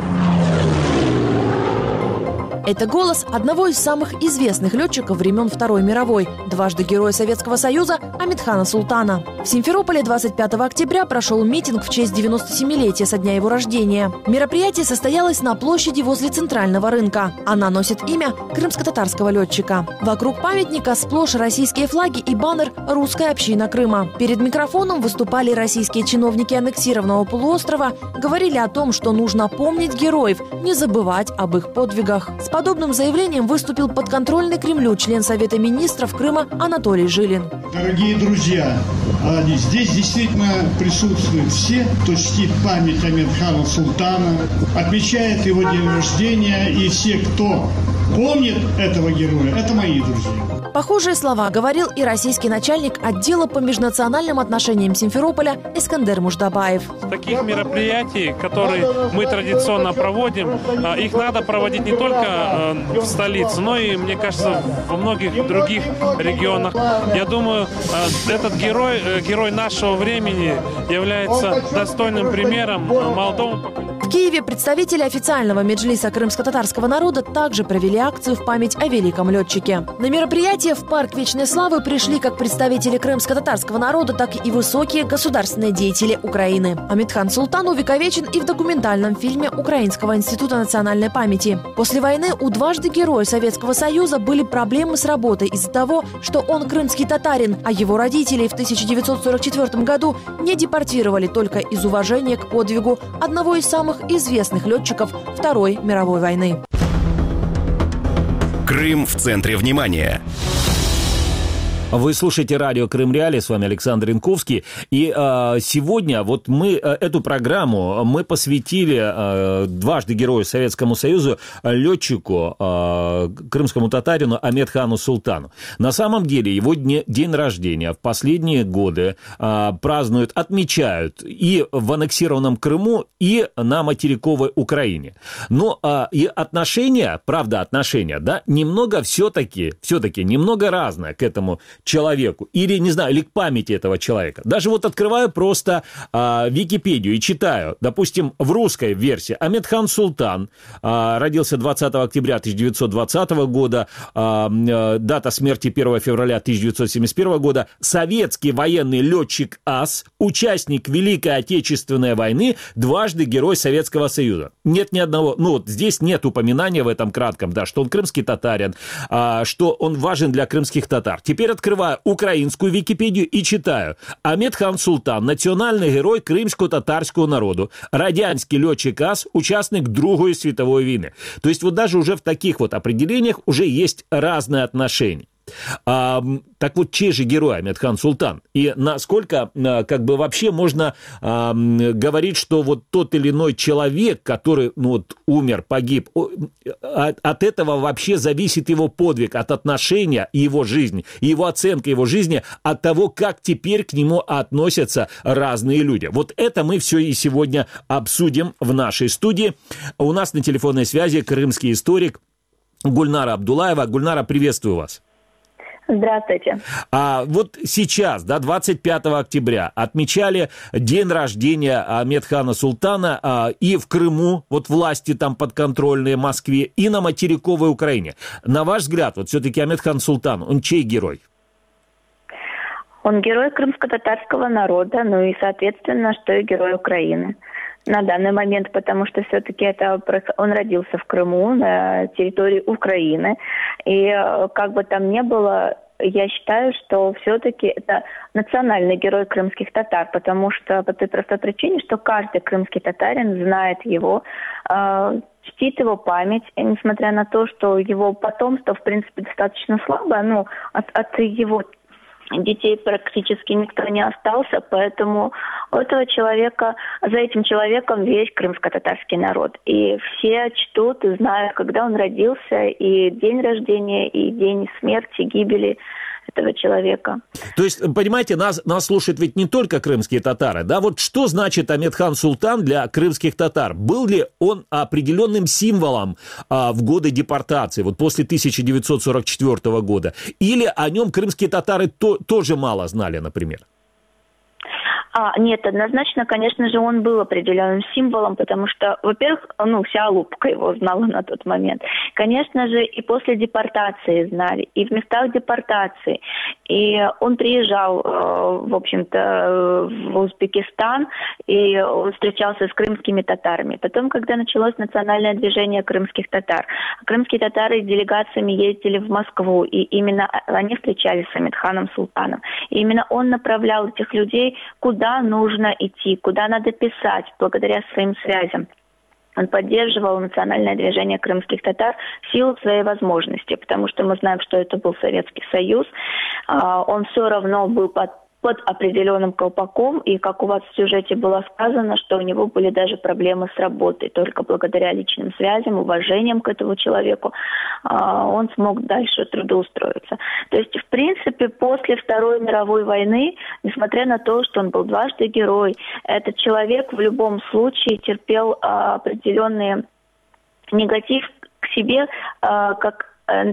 Это голос одного из самых известных летчиков времен Второй мировой, дважды Героя Советского Союза Амедхана Султана. В Симферополе двадцать пятого октября прошел митинг в честь девяностосемилетия со дня его рождения. Мероприятие состоялось на площади возле Центрального рынка. Она носит имя крымско-татарского летчика. Вокруг памятника сплошь российские флаги и баннер «Русская община Крыма». Перед микрофоном выступали российские чиновники аннексированного полуострова, говорили о том, что нужно помнить героев, не забывать об их подвигах. С подобным заявлением выступил подконтрольный Кремлю член Совета министров Крыма Анатолий Жилин. Дорогие друзья, здесь действительно присутствуют все, кто чтит память Амедхана Султана, отмечает его день рождения, и все, кто помнит этого героя, это мои друзья. Похожие слова говорил и российский начальник отдела по межнациональным отношениям Симферополя Искандер Муждабаев. Таких мероприятий, которые мы традиционно проводим, их надо проводить не только в столице, но и, мне кажется, во многих других регионах. Я думаю, этот герой, герой нашего времени является достойным примером молодому поколению. В Киеве представители официального меджлиса крымско-татарского народа также провели акцию в память о великом летчике. На мероприятие в парк Вечной Славы пришли как представители крымско-татарского народа, так и высокие государственные деятели Украины. Амедхан Султан увековечен и в документальном фильме Украинского института национальной памяти. После войны у дважды Героя Советского Союза были проблемы с работой из-за того, что он крымский татарин, а его родителей в тысяча девятьсот сорок четвёртом году не депортировали только из уважения к подвигу одного из самых известных летчиков Второй мировой войны. Крым в центре внимания. Вы слушаете радио Крым Реалии, с вами Александр Янковский. И э, сегодня вот мы э, эту программу мы посвятили э, дважды Герою Советскому Союзу, летчику, э, крымскому татарину Амедхану Султану. На самом деле его дне, день рождения в последние годы э, празднуют, отмечают и в аннексированном Крыму, и на материковой Украине. Но э, и отношения, правда, отношения, да, немного все-таки, все-таки немного разное к этому человеку, или, не знаю, или к памяти этого человека. Даже вот открываю просто а, Википедию и читаю, допустим, в русской версии Амедхан Султан а, родился двадцатого октября тысяча девятьсот двадцатого года, а, а, дата смерти первого февраля тысяча девятьсот семьдесят первого года, советский военный летчик ас, участник Великой Отечественной войны, дважды Герой Советского Союза. Нет ни одного, ну вот здесь нет упоминания в этом кратком, да, что он крымский татарин, а, что он важен для крымских татар. Теперь открываю украинскую Википедию и читаю. Амедхан Султан, национальный герой крымско-татарского народу, радянский летчик ас, участник Другой світової війни. То есть вот даже уже в таких вот определениях уже есть разные отношения. А, так вот, чей же герой Амедхан Султан? И насколько а, как бы вообще можно а, говорить, что вот тот или иной человек, который ну, вот, умер, погиб, от, от этого вообще зависит его подвиг, от отношения его жизни, его оценка его жизни, от того, как теперь к нему относятся разные люди. Вот это мы все и сегодня обсудим в нашей студии. У нас на телефонной связи крымский историк Гульнара Абдулаева. Гульнара, приветствую вас. Здравствуйте. А вот сейчас, да, двадцать пятого октября, отмечали день рождения Амедхана Султана а, и в Крыму, вот власти там подконтрольные Москве, и на материковой Украине. На ваш взгляд, вот все-таки Амедхан Султан, он чей герой? Он герой крымско-татарского народа, ну и, соответственно, что и герой Украины. На данный момент, потому что все-таки это он родился в Крыму, на территории Украины. И как бы там ни было, я считаю, что все-таки это национальный герой крымских татар, потому что по той простой причине, что каждый крымский татарин знает его, э, чтит его память, и несмотря на то, что его потомство, в принципе, достаточно слабое, ну, от, от его детей практически никто не остался, поэтому у этого человека, за этим человеком весь крымско-татарский народ. И все чтут и знают, когда он родился, и день рождения, и день смерти, гибели этого человека. То есть, понимаете, нас, нас слушают ведь не только крымские татары, да? Вот что значит Амедхан Султан для крымских татар? Был ли он определенным символом а, в годы депортации, вот после тысяча девятьсот сорок четвёртого года? Или о нем крымские татары то, тоже мало знали, например? А, нет, однозначно, конечно же, он был определенным символом, потому что, во-первых, ну, вся Алупка его знала на тот момент. Конечно же, и после депортации знали, и в местах депортации. И он приезжал, в общем-то, в Узбекистан, и он встречался с крымскими татарами. Потом, когда началось национальное движение крымских татар, крымские татары с делегациями ездили в Москву, и именно они встречались с Амедханом Султаном. И именно он направлял этих людей, куда нужно идти, куда надо писать, благодаря своим связям. Он поддерживал национальное движение крымских татар в силу своей возможности, потому что мы знаем, что это был Советский Союз. Он все равно был под под определенным колпаком, и как у вас в сюжете было сказано, что у него были даже проблемы с работой. Только благодаря личным связям, уважением к этому человеку он смог дальше трудоустроиться. То есть, в принципе, после Второй мировой войны, несмотря на то, что он был дважды герой, этот человек в любом случае терпел определенный негатив к себе, как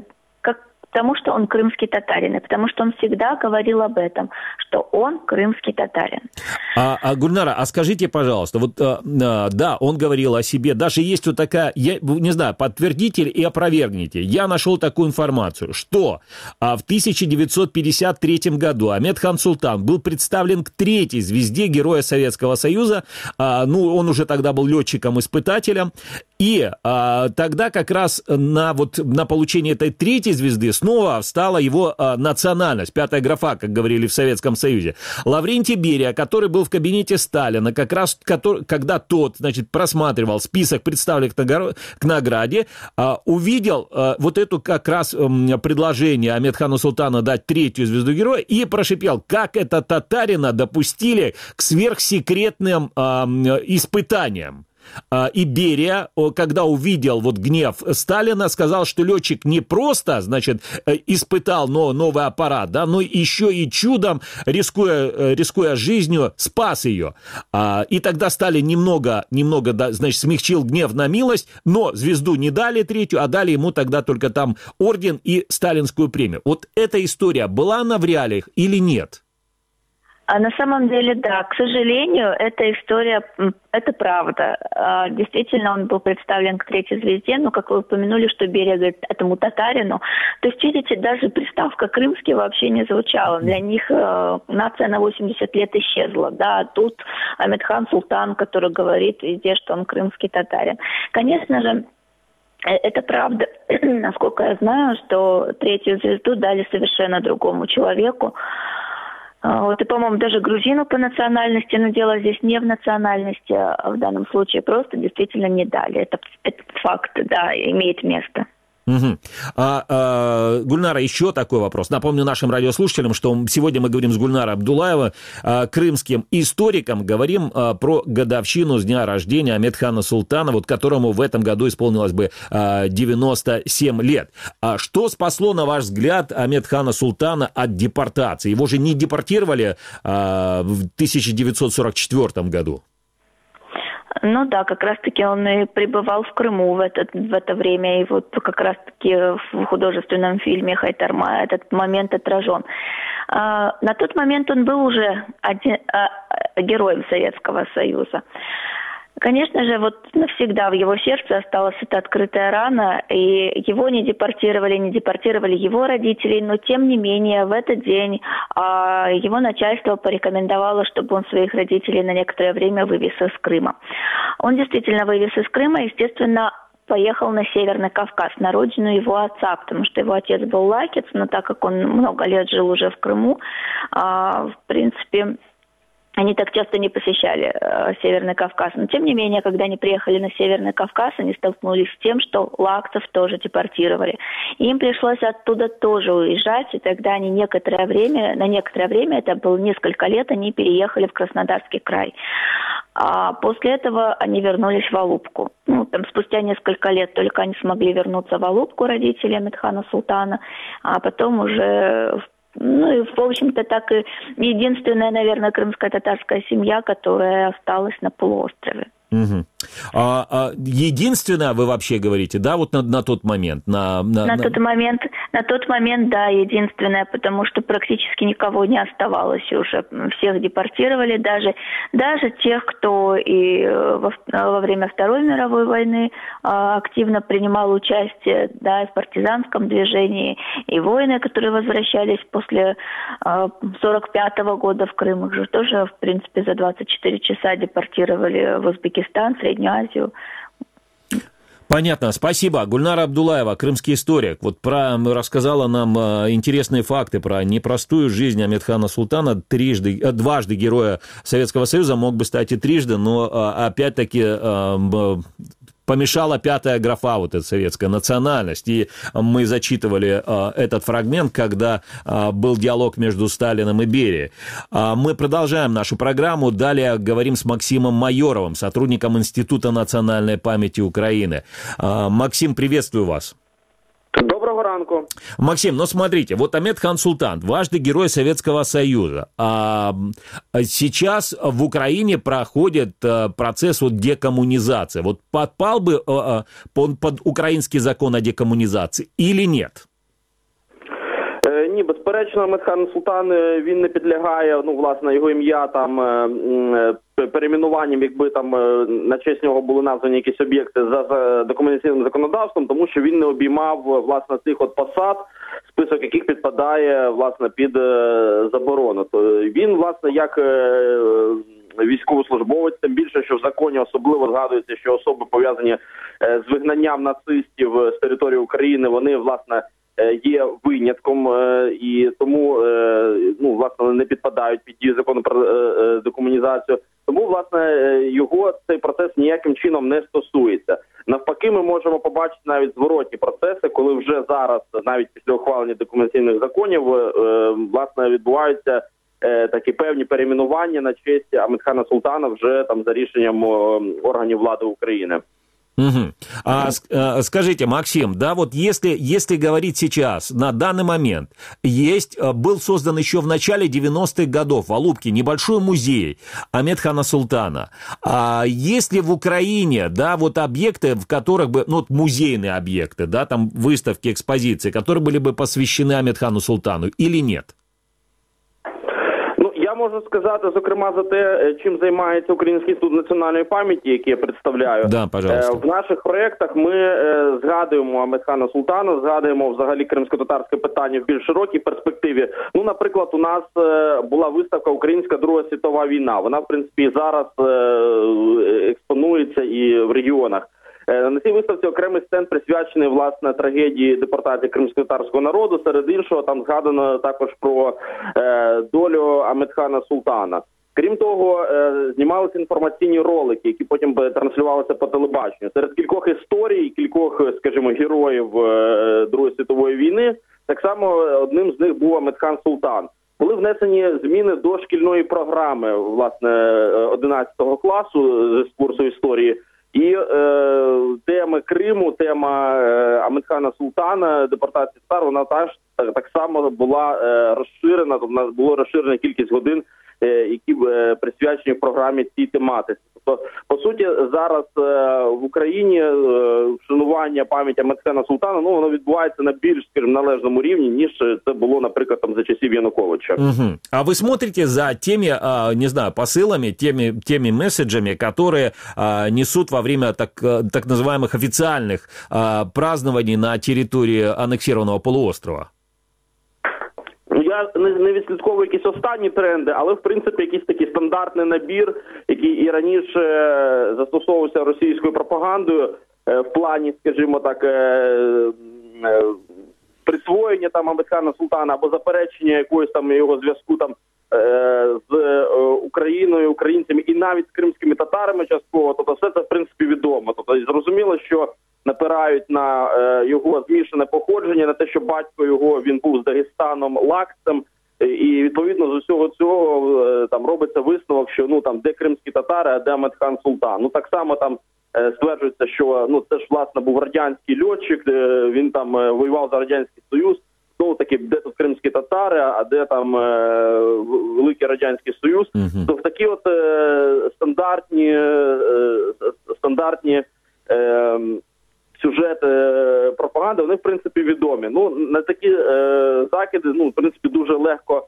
потому что он крымский татарин, и потому что он всегда говорил об этом, что он крымский татарин. А, а Гульнара, а скажите, пожалуйста, вот а, а, да, он говорил о себе, даже есть вот такая, я не знаю, подтвердите и опровергните, я нашел такую информацию, что а, в тысяча девятьсот пятьдесят третьем году Амедхан Султан был представлен к третьей звезде Героя Советского Союза, а, ну, он уже тогда был летчиком-испытателем, и а, тогда как раз на, вот, на получение этой третьей звезды снова встала его а, национальность, пятая графа, как говорили в Советском Союзе. Лаврентий Берия, который был в кабинете Сталина, как раз который, когда тот, значит, просматривал список представленных к награде, а, увидел а, вот эту как раз а, предложение Амедхану Султану дать третью звезду Героя и прошипел, как это татарина допустили к сверхсекретным а, испытаниям. И Берия, когда увидел вот гнев Сталина, сказал, что летчик не просто, значит, испытал новый аппарат, да, но еще и чудом, рискуя, рискуя жизнью, спас ее. И тогда Сталин немного, немного, значит, смягчил гнев на милость, но звезду не дали третью, а дали ему тогда только там орден и сталинскую премию. Вот эта история, была она в реалиях или нет? А на самом деле, да, к сожалению, эта история, это правда. Действительно, он был представлен к третьей звезде, но, как вы упомянули, что Берия говорит этому татарину. То есть, видите, даже приставка «крымский» вообще не звучала. Для них нация на восемьдесят лет исчезла. Да, а тут Амедхан Султан, который говорит везде, что он крымский татарин. Конечно же, это правда. Насколько я знаю, что третью звезду дали совершенно другому человеку. Вот, и, по-моему, даже грузину по национальности, но дело здесь не в национальности, а в данном случае просто действительно не дали. Это, этот факт, да, имеет место. Угу. А, а, Гульнара, еще такой вопрос. Напомню нашим радиослушателям, что сегодня мы говорим с Гульнарой Абдуллаевой, а, крымским историком, говорим а, про годовщину с дня рождения Амедхана Султана, вот которому в этом году исполнилось бы а, девяносто семь лет. А что спасло, на ваш взгляд, Амедхана Султана от депортации? Его же не депортировали а, в тысяча девятьсот сорок четвёртом году. Ну да, как раз-таки он и пребывал в Крыму в, этот, в это время, и вот как раз-таки в художественном фильме «Хайтарма» этот момент отражен. А, на тот момент он был уже один, а, героем Советского Союза. Конечно же, вот навсегда в его сердце осталась эта открытая рана, и его не депортировали, не депортировали его родителей, но тем не менее в этот день а, его начальство порекомендовало, чтобы он своих родителей на некоторое время вывез из Крыма. Он действительно вывез из Крыма, естественно, поехал на Северный Кавказ, на родину его отца, потому что его отец был лакец, но так как он много лет жил уже в Крыму, в принципе, они так часто не посещали э, Северный Кавказ. Но, тем не менее, когда они приехали на Северный Кавказ, они столкнулись с тем, что лакцев тоже депортировали. И им пришлось оттуда тоже уезжать, и тогда они некоторое время, на некоторое время, это было несколько лет, они переехали в Краснодарский край. А после этого они вернулись в Алупку. Ну, там, спустя несколько лет только они смогли вернуться в Алупку, родители Амедхана Султана, а потом уже в Ну и, в общем-то, так и единственная, наверное, крымско-татарская семья, которая осталась на полуострове. Угу. А, а единственное, вы вообще говорите, да, вот на, на тот момент? На, на, на, на... Тот момент, на тот момент, да, единственное, потому что практически никого не оставалось уже. Всех депортировали, даже, даже тех, кто и во, во время Второй мировой войны а, активно принимал участие, да, в партизанском движении, и воины, которые возвращались после а, сорок пятого года в Крым, их же тоже, в принципе, за двадцать четыре часа депортировали в Узбекистан, Среднюю Азию. Понятно, спасибо. Гульнара Абдуллаева, крымский историк, вот про, рассказала нам э, интересные факты про непростую жизнь Амедхана Султана, трижды, э, дважды героя Советского Союза, мог бы стать и трижды, но э, опять-таки э, помешала пятая графа, вот эта советская национальность. И мы зачитывали э, этот фрагмент, когда э, был диалог между Сталиным и Берией. Э, мы продолжаем нашу программу. Далее говорим с Максимом Майоровым, сотрудником Института национальной памяти Украины. Э, Максим, приветствую вас. Доброго ранку. Максим, ну смотрите, вот Амедхан Султан, дважды герой Советского Союза. А сейчас в Украине проходит процесс вот декоммунизации. Вот подпал бы он под украинский закон о декоммунизации или нет? Ні, безперечно, Амедхан Султан, він не підлягає, ну, власне, його ім'я там перейменуванням, якби там на честь нього були названі якісь об'єкти за, за декомунізаційним законодавством, тому що він не обіймав, власне, цих от посад, список яких підпадає, власне, під заборону. То він, власне, як військовослужбовець, тим більше, що в законі особливо згадується, що особи пов'язані з вигнанням нацистів з території України, вони, власне, є винятком, і тому, ну, власне, не підпадають під дію закону про декомунізацію. Тому, власне, його цей процес ніяким чином не стосується. Навпаки, ми можемо побачити навіть зворотні процеси, коли вже зараз, навіть після ухвалення декомунізаційних законів, власне, відбуваються такі певні перейменування на честь Амедхана Султана вже там за рішенням органів влади України. Угу. А, скажите, Максим, да, вот если, если говорить сейчас, на данный момент, есть, был создан еще в начале девяностых годов в Алупке небольшой музей Амедхана Султана. А есть ли в Украине, да, вот объекты, в которых бы, ну, вот музейные объекты, да, там выставки, экспозиции, которые были бы посвящены Амедхану Султану или нет? Я можу сказати, зокрема, за те, чим займається Український інститут національної пам'яті, який я представляю. Да, пожалуйста. В наших проєктах ми згадуємо Амедхана Султана, згадуємо взагалі кримсько-татарське питання в більш широкій перспективі. Ну, наприклад, у нас була виставка «Українська Друга світова війна». Вона, в принципі, зараз експонується і в регіонах. На цій виставці окремий стенд присвячений, власне, трагедії депортації кримськотатарського народу. Серед іншого, там згадано також про е, долю Амедхана Султана. Крім того, е, знімалися інформаційні ролики, які потім транслювалися по телебаченню. Серед кількох історій, кількох, скажімо, героїв е, Другої світової війни, так само одним з них був Амедхан Султан. Були внесені зміни до шкільної програми, власне, одинадцятого класу з курсу історії. І е, тема Криму, тема е, Амедхана Султана, депортації татар, вона теж так, так само була е, розширена, тобто було розширена кількість годин, е, які е, присвячені в програмі цій тематиці. Тобто, по суті, зараз е, в Україні е, вшанування пам'яті Амедхана Султана, ну, воно відбувається на більш, скажімо, належному рівні, ніж це було, наприклад, там за часів Януковича. Угу. А вы смотрите за теми, не знаю, посылами, теми, теми месседжами, которые несут во время так, так называемых официальных празднований на территории аннексированного полуострова? Я не, не відслідковую якісь останні тренди, але, в принципі, якийсь такий стандартний набір, який і раніше застосовувався російською пропагандою, в плані, скажімо так, е, е, присвоєння там Амедхана Султана або заперечення якогось там його зв'язку там е, з е, Україною, українцями і навіть з кримськими татарами частково, тобто все це в принципі відомо. Тобто зрозуміло, що напирають на е, його змішане походження, на те, що батько його, він був з Дагестаном лакцем, і відповідно з усього цього е, там робиться висновок, що ну там де кримські татари, а де Амедхан Султан. Ну так само там е, стверджується, що ну це ж власне був радянський льотчик, де він там е, воював за Радянський Союз. Знову таки, де тут кримські татари, а де там е, Великий Радянський Союз. Uh-huh. То в такі от е, стандартні е, стандартні е, сюжети пропаганди, вони в принципі відомі. Ну на такі е, закиди, ну в принципі дуже легко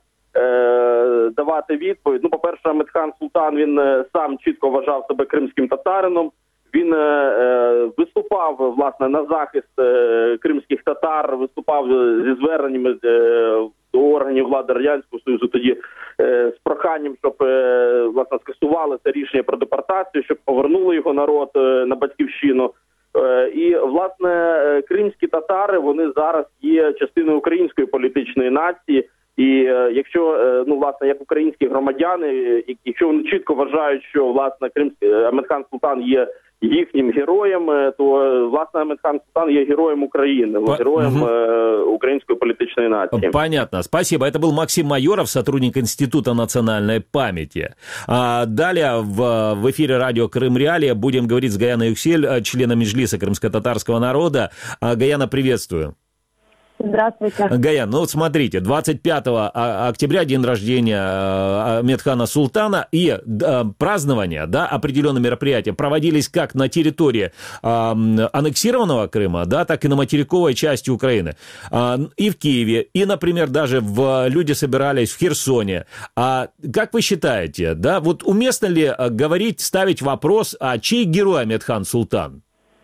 е, давати відповідь. Ну, по-перше, Амедхан Султан, він е, сам чітко вважав себе кримським татарином. Він е, виступав, власне, на захист е, кримських татар, виступав зі зверненнями е, до органів влади Радянського Союзу тоді е, з проханням, щоб е, власне скасували це рішення про депортацію, щоб повернули його народ е, на батьківщину. Е, і, власне, е, кримські татари, вони зараз є частиною української політичної нації. І е, якщо, е, ну, власне, як українські громадяни, е, якщо вони чітко вважають, що, власне, кримський Амедхан Султан є їхнім героєм, то, власне, Амедхан Султан є героем України, По... героем угу. э, украинской политической нации. Понятно. Спасибо. Это был Максим Майоров, сотрудник Института национальной памяти. А далее в, в эфире радио Крым Реалии будем говорить с Гаяной Юксель, членом Меджлиса крымско-татарского народа. Гаяна, приветствую. Здравствуйте. Гаян, ну вот смотрите, двадцать пятого октября день рождения Амедхана Султана, и да, празднования, да, определенные мероприятия проводились как на территории а, аннексированного Крыма, да, так и на материковой части Украины, а, и в Киеве, и, например, даже в, люди собирались в Херсоне. А как вы считаете, да, вот уместно ли говорить, ставить вопрос, а чей герой Амедхан Султан?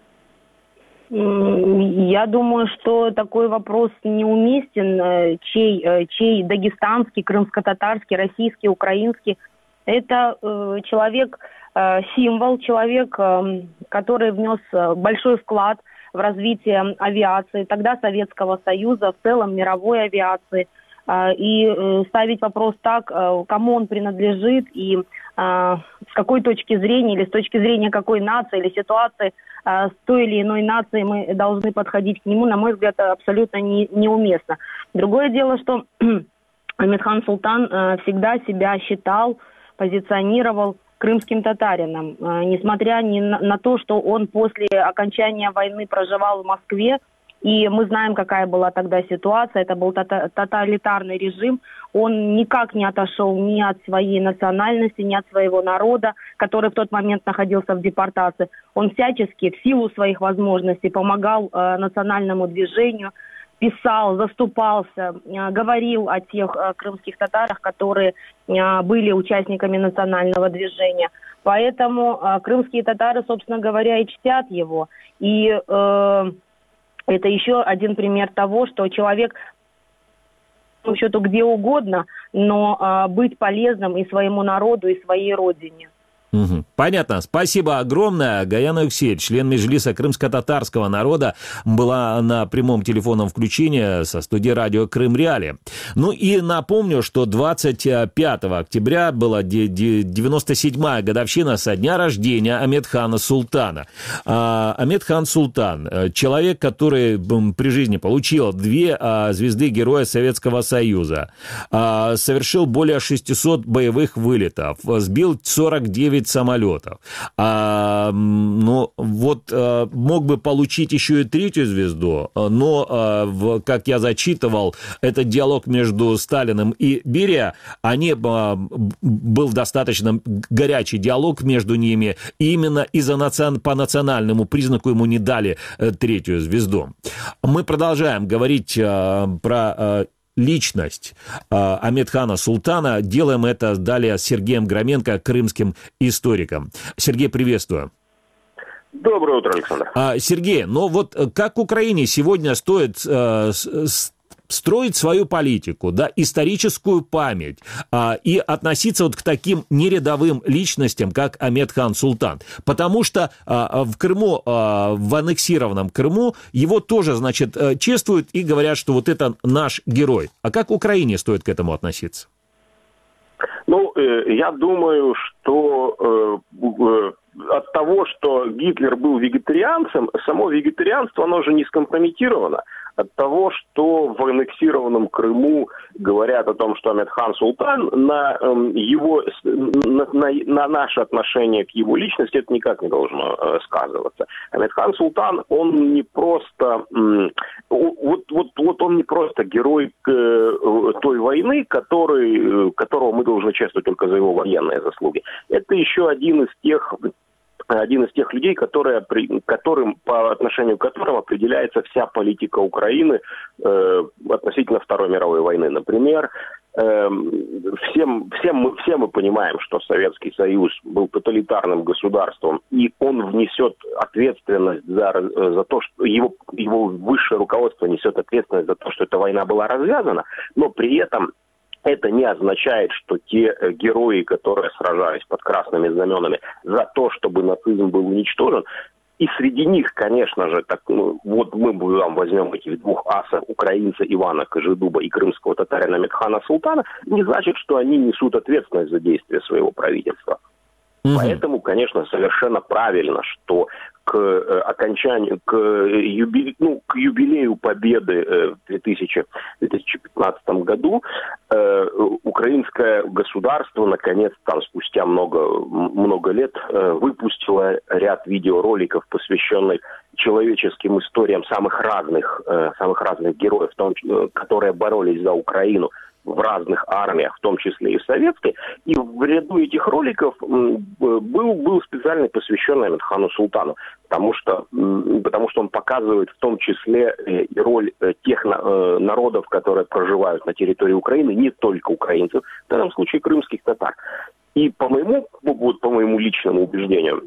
Я думаю, что такой вопрос неуместен, чей, чей дагестанский, крымско-татарский, российский, украинский. Это э, человек, э, символ, человек, э, который внес большой вклад в развитие авиации, тогда Советского Союза, в целом мировой авиации. Э, и э, ставить вопрос так, э, кому он принадлежит и э, с какой точки зрения, или с точки зрения какой нации или ситуации, с той или иной нацией мы должны подходить к нему, на мой взгляд, абсолютно не, неуместно. Другое дело, что Амедхан Султан всегда себя считал, позиционировал крымским татарином. Несмотря ни на, на то, что он после окончания войны проживал в Москве, и мы знаем, какая была тогда ситуация, это был тота- тоталитарный режим, он никак не отошел ни от своей национальности, ни от своего народа, который в тот момент находился в депортации. Он всячески, в силу своих возможностей, помогал э, национальному движению, писал, заступался, э, говорил о тех э, крымских татарах, которые э, были участниками национального движения. Поэтому э, крымские татары, собственно говоря, и чтят его. И э, это еще один пример того, что человек, по счету, где угодно, но а, быть полезным и своему народу, и своей родине. Угу. Понятно. Спасибо огромное. Гаяна Юксель, член Меджлиса крымско-татарского народа, была на прямом телефонном включении со студии радио Крым Реалии. Ну и напомню, что двадцать пятого октября была девяносто седьмая годовщина со дня рождения Амедхана Султана. А, Амедхан Султан, человек, который при жизни получил две а, звезды Героя Советского Союза, а, совершил более шестисот боевых вылетов, сбил сорок девять самолетов. А, ну, вот а, мог бы получить еще и третью звезду, но, а, в, как я зачитывал, этот диалог между Сталиным и Берия, они, а, был достаточно горячий диалог между ними, и именно из-за национ, по национальному признаку ему не дали а, третью звезду. Мы продолжаем говорить а, про а, личность э, Амедхана Султана. Делаем это далее с Сергеем Громенко, крымским историком. Сергей, приветствую. Доброе утро, Александр. А, Сергей, но вот как Украине сегодня стоит э, с, строить свою политику, да, историческую память а, и относиться вот к таким нерядовым личностям, как Ахмед-хан Султан. Потому что а, в Крыму, а, в аннексированном Крыму, его тоже, значит, чествуют и говорят, что вот это наш герой. А как Украине стоит к этому относиться? Ну, э, я думаю, что э, э, от того, что Гитлер был вегетарианцем, само вегетарианство, оно же не скомпрометировано. От того, что в аннексированном Крыму говорят о том, что Ахмед-хан Султан, на, э, его, на, на, на наше отношение к его личности это никак не должно э, сказываться. Ахмед-хан Султан, он не просто, э, вот, вот, вот он не просто герой э, той войны, который, э, которого мы должны чествовать только за его военные заслуги. Это еще один из тех... один из тех людей, которые, которым, по отношению к которым определяется вся политика Украины э, относительно Второй мировой войны. Например, э, всем, всем, мы, все мы понимаем, что Советский Союз был тоталитарным государством, и он внесет ответственность за, за то, что его, его высшее руководство несет ответственность за то, что эта война была развязана, но при этом это не означает, что те герои, которые сражались под красными знаменами за то, чтобы нацизм был уничтожен, и среди них, конечно же, так, ну, вот мы там возьмем этих двух асов, украинца Ивана Кожедуба и крымского татарина Ахмед-хана Султана, не значит, что они несут ответственность за действия своего правительства. Mm-hmm. Поэтому, конечно, совершенно правильно, что к э, окончанию, к, юбиле, ну, к юбилею победы э, в две тысячи пятнадцатом году э, украинское государство, наконец, там, спустя много, много лет, э, выпустило ряд видеороликов, посвященных человеческим историям самых разных, э, самых разных героев, в том, которые боролись за Украину в разных армиях, в том числе и в советской. И в ряду этих роликов был, был специально посвященный Ахмед-хану Султану, потому что, потому что он показывает в том числе и роль тех народов, которые проживают на территории Украины, не только украинцев, в данном случае крымских татар. И по моему, вот, по моему личному убеждению,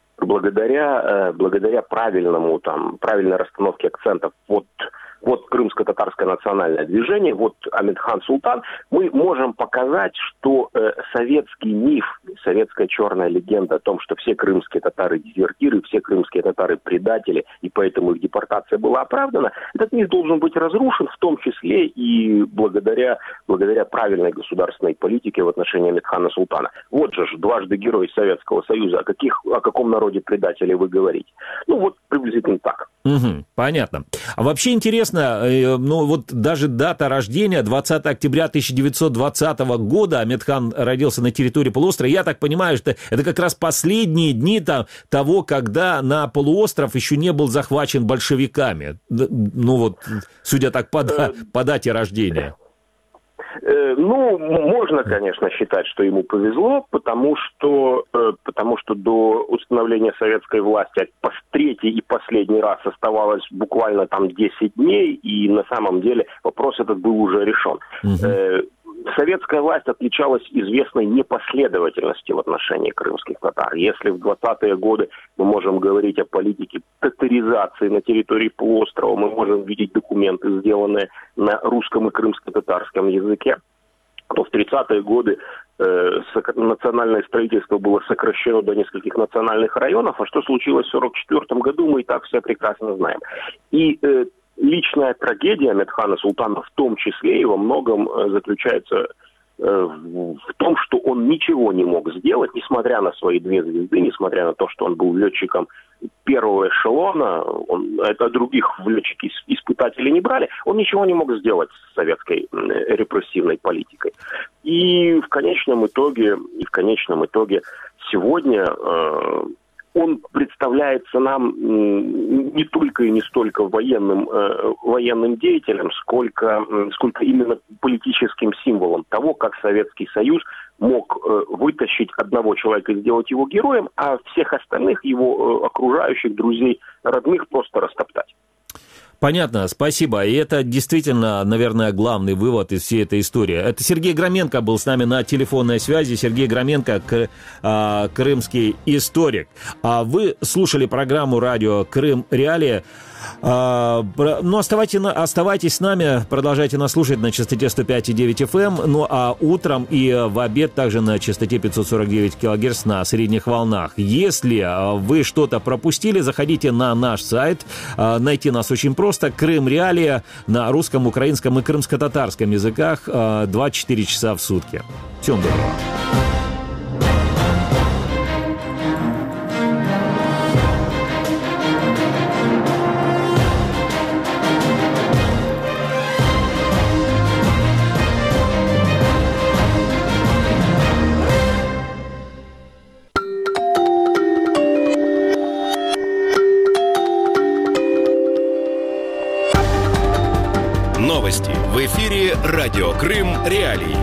благодаря, благодаря правильному, там, правильной расстановке акцентов вот вот крымско-татарское национальное движение, вот Ахмед-хан Султан, мы можем показать, что э, советский миф, советская черная легенда о том, что все крымские татары дезертиры, все крымские татары предатели, и поэтому их депортация была оправдана, этот миф должен быть разрушен, в том числе и благодаря, благодаря правильной государственной политике в отношении Ахмед-хана Султана. Вот же дважды герой Советского Союза, о, каких, о каком народе предателей вы говорите? Ну вот приблизительно так. Угу, понятно. А вообще интересно, ну вот даже дата рождения, двадцатого октября тысяча девятьсот двадцатого года, Ахмед-хан родился на территории полуострова. Я так понимаю, что это как раз последние дни там, того, когда на полуостров еще не был захвачен большевиками. Ну вот, судя так по, по дате рождения. Ну, можно, конечно, считать, что ему повезло, потому что, потому что до установления советской власти третий и последний раз оставалось буквально там десять дней, и на самом деле вопрос этот был уже решен. Угу. Советская власть отличалась известной непоследовательностью в отношении крымских татар. Если в двадцатые годы мы можем говорить о политике татаризации на территории полуострова, мы можем видеть документы, сделанные на русском и крымско-татарском языке, то в тридцатые годы э, национальное строительство было сокращено до нескольких национальных районов, а что случилось в сорок четвёртом году, мы и так все прекрасно знаем. И э, личная трагедия Ахмед-хана Султана в том числе и во многом заключается в том, что он ничего не мог сделать, несмотря на свои две звезды, несмотря на то, что он был летчиком первого эшелона, он, это других в летчики испытателей не брали, он ничего не мог сделать с советской репрессивной политикой. И в конечном итоге, и в конечном итоге сегодня э, он представляется нам не только и не столько военным, э, военным деятелем, сколько, сколько именно политическим символом того, как Советский Союз мог э, вытащить одного человека и сделать его героем, а всех остальных его э, окружающих, друзей, родных просто растоптать. Понятно, спасибо. И это действительно, наверное, главный вывод из всей этой истории. Это Сергей Громенко был с нами на телефонной связи. Сергей Громенко, к, а, крымский историк. А вы слушали программу «Радио Крым Реалии». Ну, оставайтесь, оставайтесь с нами, продолжайте нас слушать на частоте сто пять и девять эф эм, ну а утром и в обед также на частоте пятьсот сорок девять килогерц на средних волнах. Если вы что-то пропустили, заходите на наш сайт, найти нас очень просто. Крым Реалии на русском, украинском и крымско-татарском языках двадцать четыре часа в сутки. Всем доброго. Новости в эфире «Радио Крым Реалии».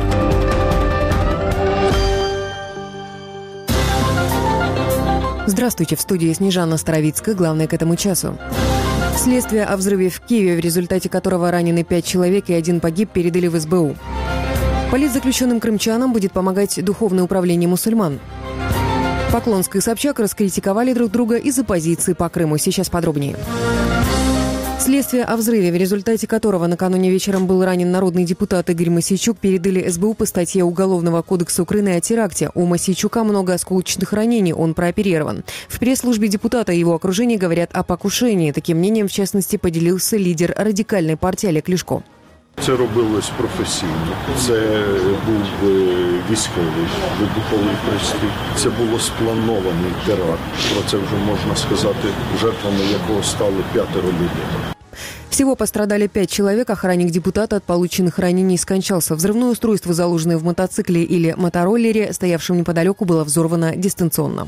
Здравствуйте, в студии Снежана Старовицкая. Главное к этому часу. Следствие о взрыве в Киеве, в результате которого ранены пять человек и один погиб, передали в эс бэ у. Политзаключенным крымчанам будет помогать Духовное управление мусульман. Поклонск и Собчак раскритиковали друг друга из-за позиции по Крыму. Сейчас подробнее. Следствие о взрыве, в результате которого накануне вечером был ранен народный депутат Игорь Мосейчук, передали эс бэ у по статье Уголовного кодекса Украины о теракте. У Мосейчука много осколочных ранений, он прооперирован. В пресс-службе депутата и его окружения говорят о покушении. Таким мнением, в частности, поделился лидер радикальной партии Олег Ляшко. Це робилось професійно. Це був військовий вибуховий пристрій. Це було спланований теракт. Про це вже можна сказати, жертвами якого стали п'ятеро людей. Всего пострадали пять человек. Охранник депутата от полученных ранений скончался. Взрывное устройство, заложенное в мотоцикле или мотороллере, стоявшем неподалеку, было взорвано дистанционно.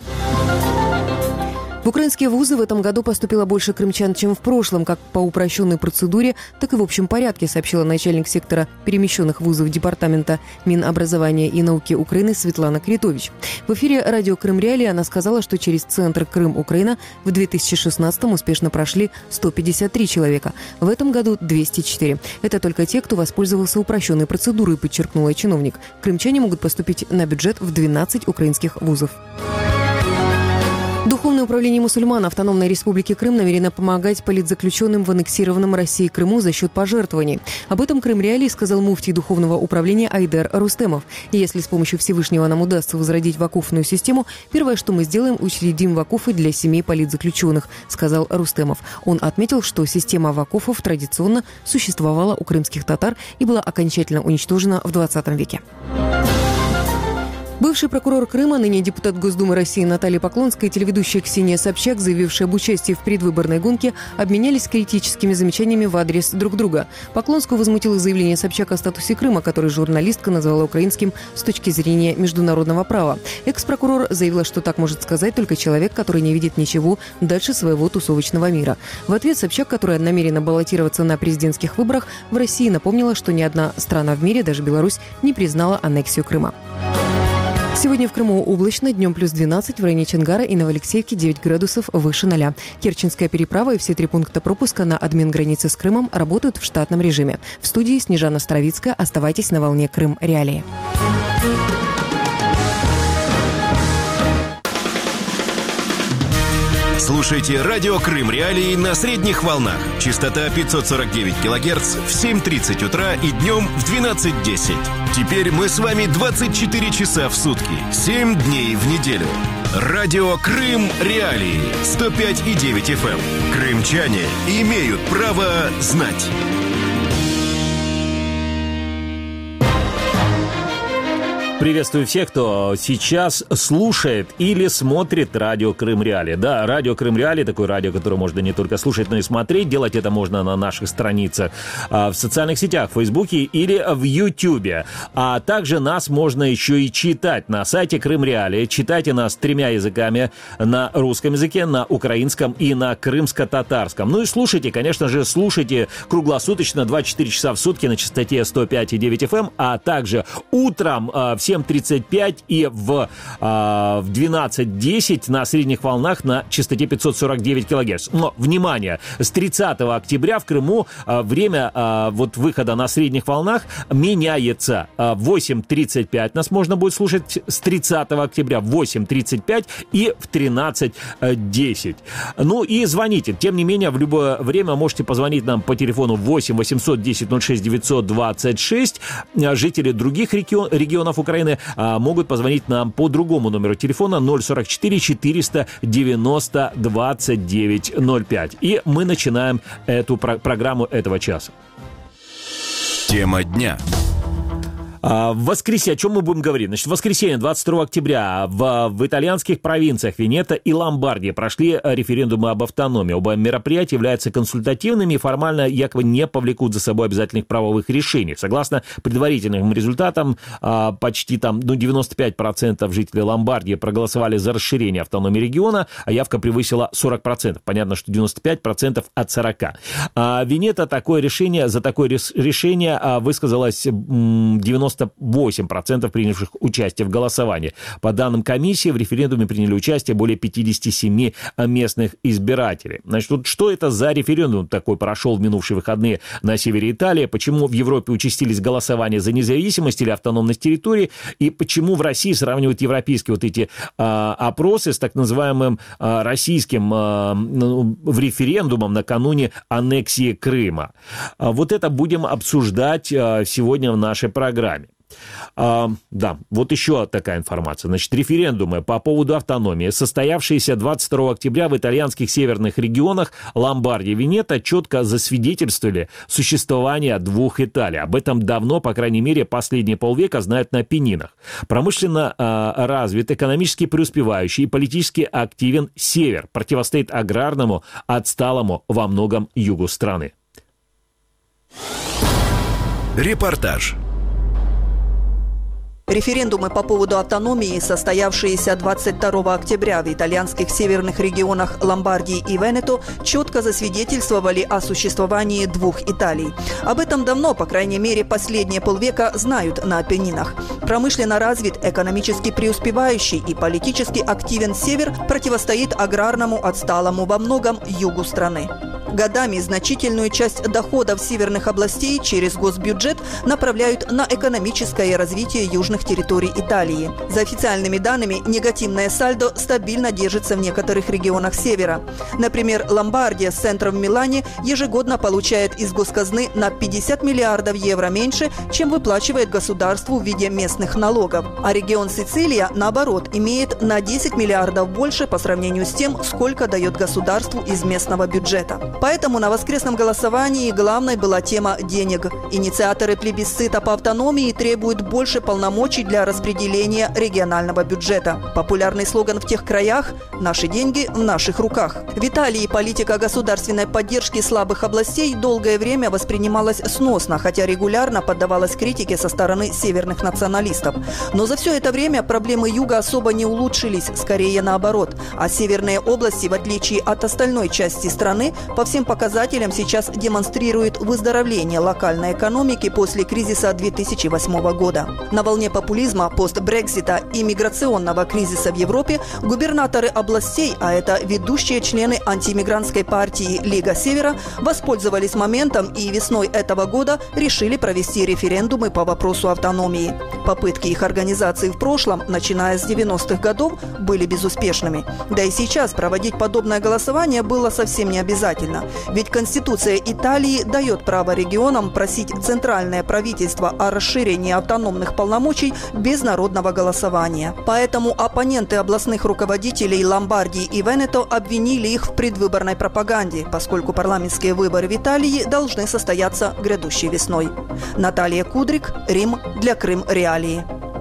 В украинские вузы в этом году поступило больше крымчан, чем в прошлом, как по упрощенной процедуре, так и в общем порядке, сообщила начальник сектора перемещенных вузов Департамента Минобразования и науки Украины Светлана Критович. В эфире радио Крым Реалии она сказала, что через Центр Крым-Украина в две тысячи шестнадцатом успешно прошли сто пятьдесят три человека, в этом году двести четыре. Это только те, кто воспользовался упрощенной процедурой, подчеркнула чиновник. Крымчане могут поступить на бюджет в двенадцать украинских вузов. Духовное управление мусульман Автономной Республики Крым намерено помогать политзаключенным в аннексированном России Крыму за счет пожертвований. Об этом Крым Реалии сказал муфтий Духовного управления Айдер Рустемов. И если с помощью Всевышнего нам удастся возродить вакуфную систему, первое, что мы сделаем, учредим вакуфы для семей политзаключенных, сказал Рустемов. Он отметил, что система вакуфов традиционно существовала у крымских татар и была окончательно уничтожена в двадцатом веке. Бывший прокурор Крыма, ныне депутат Госдумы России Наталья Поклонская и телеведущая Ксения Собчак, заявившие об участии в предвыборной гонке, обменялись критическими замечаниями в адрес друг друга. Поклонскую возмутило заявление Собчак о статусе Крыма, который журналистка назвала украинским с точки зрения международного права. Экс-прокурор заявила, что так может сказать только человек, который не видит ничего дальше своего тусовочного мира. В ответ Собчак, которая намерена баллотироваться на президентских выборах в России, напомнила, что ни одна страна в мире, даже Беларусь, не признала аннексию Крыма. Сегодня в Крыму облачно, днем плюс двенадцать, в районе Чонгара и Новоалексеевки девять градусов выше ноля. Керченская переправа и все три пункта пропуска на админ границы с Крымом работают в штатном режиме. В студии Снежана Старовицкая. Оставайтесь на волне Крым Реалии. Слушайте радио Крым Реалии на средних волнах. Частота пятьсот сорок девять килогерц в семь тридцать утра и днем в двенадцать десять. Теперь мы с вами двадцать четыре часа в сутки, семь дней в неделю. Радио Крым Реалии сто пять и девять эф эм. Крымчане имеют право знать. Приветствую всех, кто сейчас слушает или смотрит радио Крым Реалии. Да, радио Крым Реалии, такое радио, которое можно не только слушать, но и смотреть. Делать это можно на наших страницах в социальных сетях, в Фейсбуке или в Ютьюбе. А также нас можно еще и читать на сайте Крым Реалии. Читайте нас тремя языками: на русском языке, на украинском и на крымско-татарском. Ну и слушайте, конечно же, слушайте круглосуточно, двадцать четыре часа в сутки на частоте сто пять и девять эф эм, а также утром в семь тридцать пять и в, в двенадцать десять на средних волнах на частоте пятьсот сорок девять килогерц. Но, внимание, с тридцатого октября в Крыму время вот выхода на средних волнах меняется. В восемь тридцать пять нас можно будет слушать с тридцатого октября, в восемь тридцать пять и в тринадцать десять. Ну и звоните. Тем не менее, в любое время можете позвонить нам по телефону восемь восемьсот десять ноль шесть девятьсот двадцать шесть. Жители других регион, регионов Украины а, могут позвонить нам по другому номеру телефона ноль сорок четыре четыреста девяносто двадцать девять ноль пять. И мы начинаем эту про- программу этого часа. Тема дня. В воскресенье, о чем мы будем говорить? Значит, в воскресенье, двадцать второго октября, в, в итальянских провинциях Венето и Ломбардия прошли референдумы об автономии. Оба мероприятия являются консультативными и формально якобы не повлекут за собой обязательных правовых решений. Согласно предварительным результатам, почти там, ну, девяносто пять процентов жителей Ломбардии проголосовали за расширение автономии региона, а явка превысила сорок процентов. Понятно, что девяносто пять процентов от сорока. А Венето такое решение, за такое решение высказалось девяносто восемь процентов принявших участие в голосовании. По данным комиссии, в референдуме приняли участие более пятьдесят семь местных избирателей. Значит, вот что это за референдум такой прошел в минувшие выходные на севере Италии? Почему в Европе участились голосования за независимость или автономность территории? И почему в России сравнивают европейские вот эти а, опросы с так называемым а, российским а, ну, референдумом накануне аннексии Крыма? А, вот это будем обсуждать а, сегодня в нашей программе. А, да, вот еще такая информация. Значит, референдумы по поводу автономии, состоявшиеся двадцать второго октября в итальянских северных регионах Ломбардии и Венето, четко засвидетельствовали существование двух Италий. Об этом давно, по крайней мере, последние полвека знают на Апеннинах. Промышленно а, развит, экономически преуспевающий и политически активен север, противостоит аграрному, отсталому во многом югу страны. Репортаж. Референдумы по поводу автономии, состоявшиеся двадцать второго октября в итальянских северных регионах Ломбардии и Венето, четко засвидетельствовали о существовании двух Италий. Об этом давно, по крайней мере, последние полвека знают на Апеннинах. Промышленно развит, экономически преуспевающий и политически активен север противостоит аграрному, отсталому во многом югу страны. Годами значительную часть доходов северных областей через госбюджет направляют на экономическое развитие южных территорий Италии. За официальными данными, негативное сальдо стабильно держится в некоторых регионах севера. Например, Ломбардия с центром в Милане ежегодно получает из госказны на пятьдесят миллиардов евро меньше, чем выплачивает государству в виде местных налогов. А регион Сицилия, наоборот, имеет на десять миллиардов больше по сравнению с тем, сколько дает государству из местного бюджета. Поэтому на воскресном голосовании главной была тема денег. Инициаторы плебисцита по автономии требуют больше полномочий для распределения регионального бюджета. Популярный слоган в тех краях «Наши деньги в наших руках». В Италии политика государственной поддержки слабых областей долгое время воспринималась сносно, хотя регулярно поддавалась критике со стороны северных националистов. Но за все это время проблемы юга особо не улучшились, скорее наоборот. А северные области, в отличие от остальной части страны, по всем показателям сейчас демонстрируют выздоровление локальной экономики после кризиса две тысячи восьмого года. На волне популизма, пост-Брексита и миграционного кризиса в Европе губернаторы областей, а это ведущие члены антимигрантской партии «Лига Севера», воспользовались моментом и весной этого года решили провести референдумы по вопросу автономии. Попытки их организации в прошлом, начиная с девяностых годов, были безуспешными. Да и сейчас проводить подобное голосование было совсем не обязательно. Ведь Конституция Италии дает право регионам просить центральное правительство о расширении автономных полномочий без народного голосования. Поэтому оппоненты областных руководителей Ломбардии и Венето обвинили их в предвыборной пропаганде, поскольку парламентские выборы в Италии должны состояться грядущей весной. Наталья Кудрик, Рим, для Крым Реалии.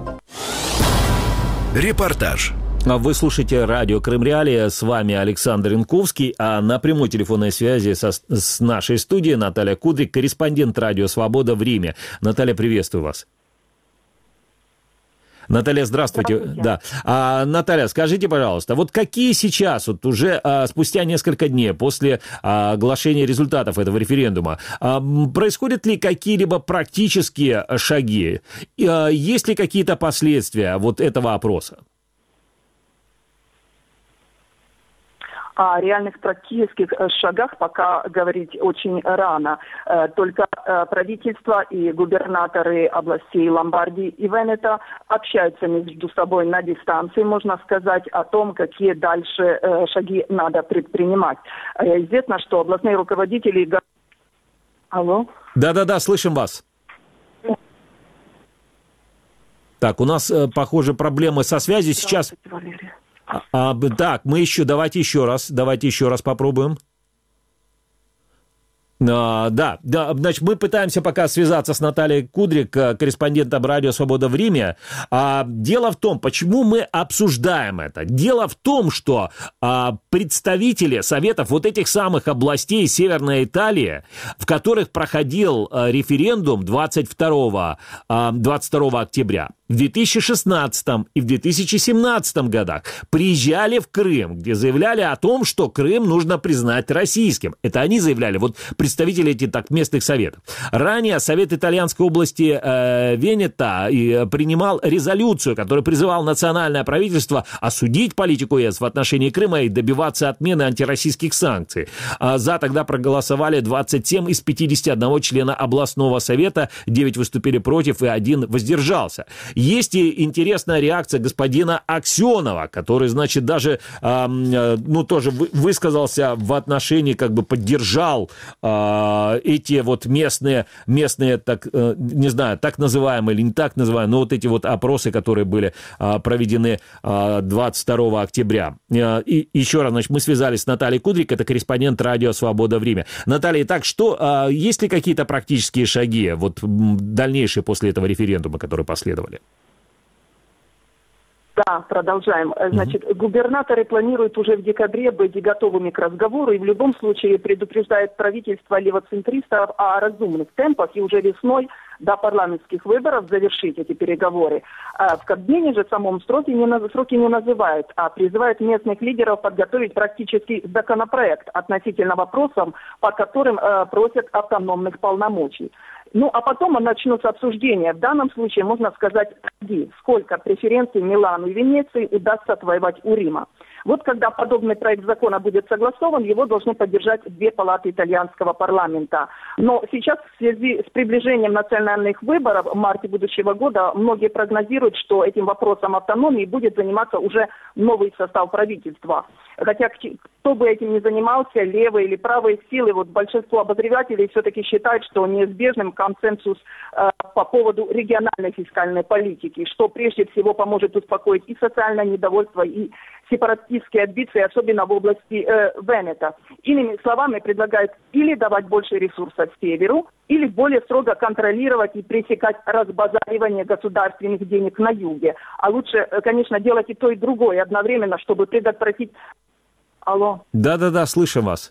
Репортаж. Вы слушаете радио Крым Реалии, с вами Александр Инковский, а на прямой телефонной связи со, с нашей студией Наталья Кудрик, корреспондент Радио Свобода в Риме. Наталья, приветствую вас. Наталья, здравствуйте. здравствуйте. Да. А, Наталья, скажите, пожалуйста, вот какие сейчас, вот уже а, спустя несколько дней после а, оглашения результатов этого референдума, а, происходят ли какие-либо практические шаги? А, есть ли какие-то последствия вот этого опроса? О реальных практических шагах пока говорить очень рано. Только правительство и губернаторы областей Ломбардии и Венето общаются между собой на дистанции, можно сказать, о том, какие дальше шаги надо предпринимать. Известно, что областные руководители... Алло? Да-да-да, слышим вас. Так, у нас, похоже, проблемы со связью сейчас... Валерия. А, а, так, мы еще, давайте еще раз, давайте еще раз попробуем. А, да, да, значит, мы пытаемся пока связаться с Натальей Кудрик, корреспондентом Радио Свобода в Риме. А, дело в том, почему мы обсуждаем это. Дело в том, что а, представители советов вот этих самых областей Северной Италии, в которых проходил а, референдум двадцать второго октября, в две тысячи шестнадцатом и в две тысячи семнадцатом годах приезжали в Крым, где заявляли о том, что Крым нужно признать российским. Это они заявляли, вот представители этих так местных советов. Ранее Совет итальянской области э, Венето э, принимал резолюцию, которая призывала национальное правительство осудить политику ЕС в отношении Крыма и добиваться отмены антироссийских санкций. А за тогда проголосовали двадцать семь из пятидесяти одного члена областного совета, девять выступили против и один воздержался. Есть и интересная реакция господина Аксенова, который, значит, даже, э, ну, тоже высказался в отношении, как бы поддержал э, эти вот местные, местные, так, э, не знаю, так называемые или не так называемые, но вот эти вот опросы, которые были э, проведены э, двадцать второго октября. Э, и еще раз, значит, мы связались с Натальей Кудрик, это корреспондент Радио Свобода в Риме. Наталья, итак, что, э, есть ли какие-то практические шаги, вот дальнейшие после этого референдума, которые последовали? Да, продолжаем. Значит, mm-hmm. губернаторы планируют уже в декабре быть готовыми к разговору и в любом случае предупреждает правительство левоцентристов о разумных темпах и уже весной до парламентских выборов завершить эти переговоры. В Кабмине же самом сроки не, сроки не называют, а призывают местных лидеров подготовить практически законопроект относительно вопросов, по которым э, просят автономных полномочий. Ну, а потом начнутся обсуждения. В данном случае можно сказать, сколько преференций Милану и Венеции удастся отвоевать у Рима. Вот когда подобный проект закона будет согласован, его должны поддержать две палаты итальянского парламента. Но сейчас в связи с приближением национальных выборов в марте будущего года многие прогнозируют, что этим вопросом автономии будет заниматься уже новый состав правительства. Хотя кто бы этим ни занимался, левые или правые силы, вот большинство обозревателей все-таки считают, что неизбежным консенсус э, по поводу региональной фискальной политики, что прежде всего поможет успокоить и социальное недовольство, и сепаратистские амбиции, особенно в области э, Венето. Иными словами, предлагают или давать больше ресурсов северу, или более строго контролировать и пресекать разбазаривание государственных денег на юге. А лучше, конечно, делать и то, и другое одновременно, чтобы предотвратить... Алло. Да-да-да, слышим вас.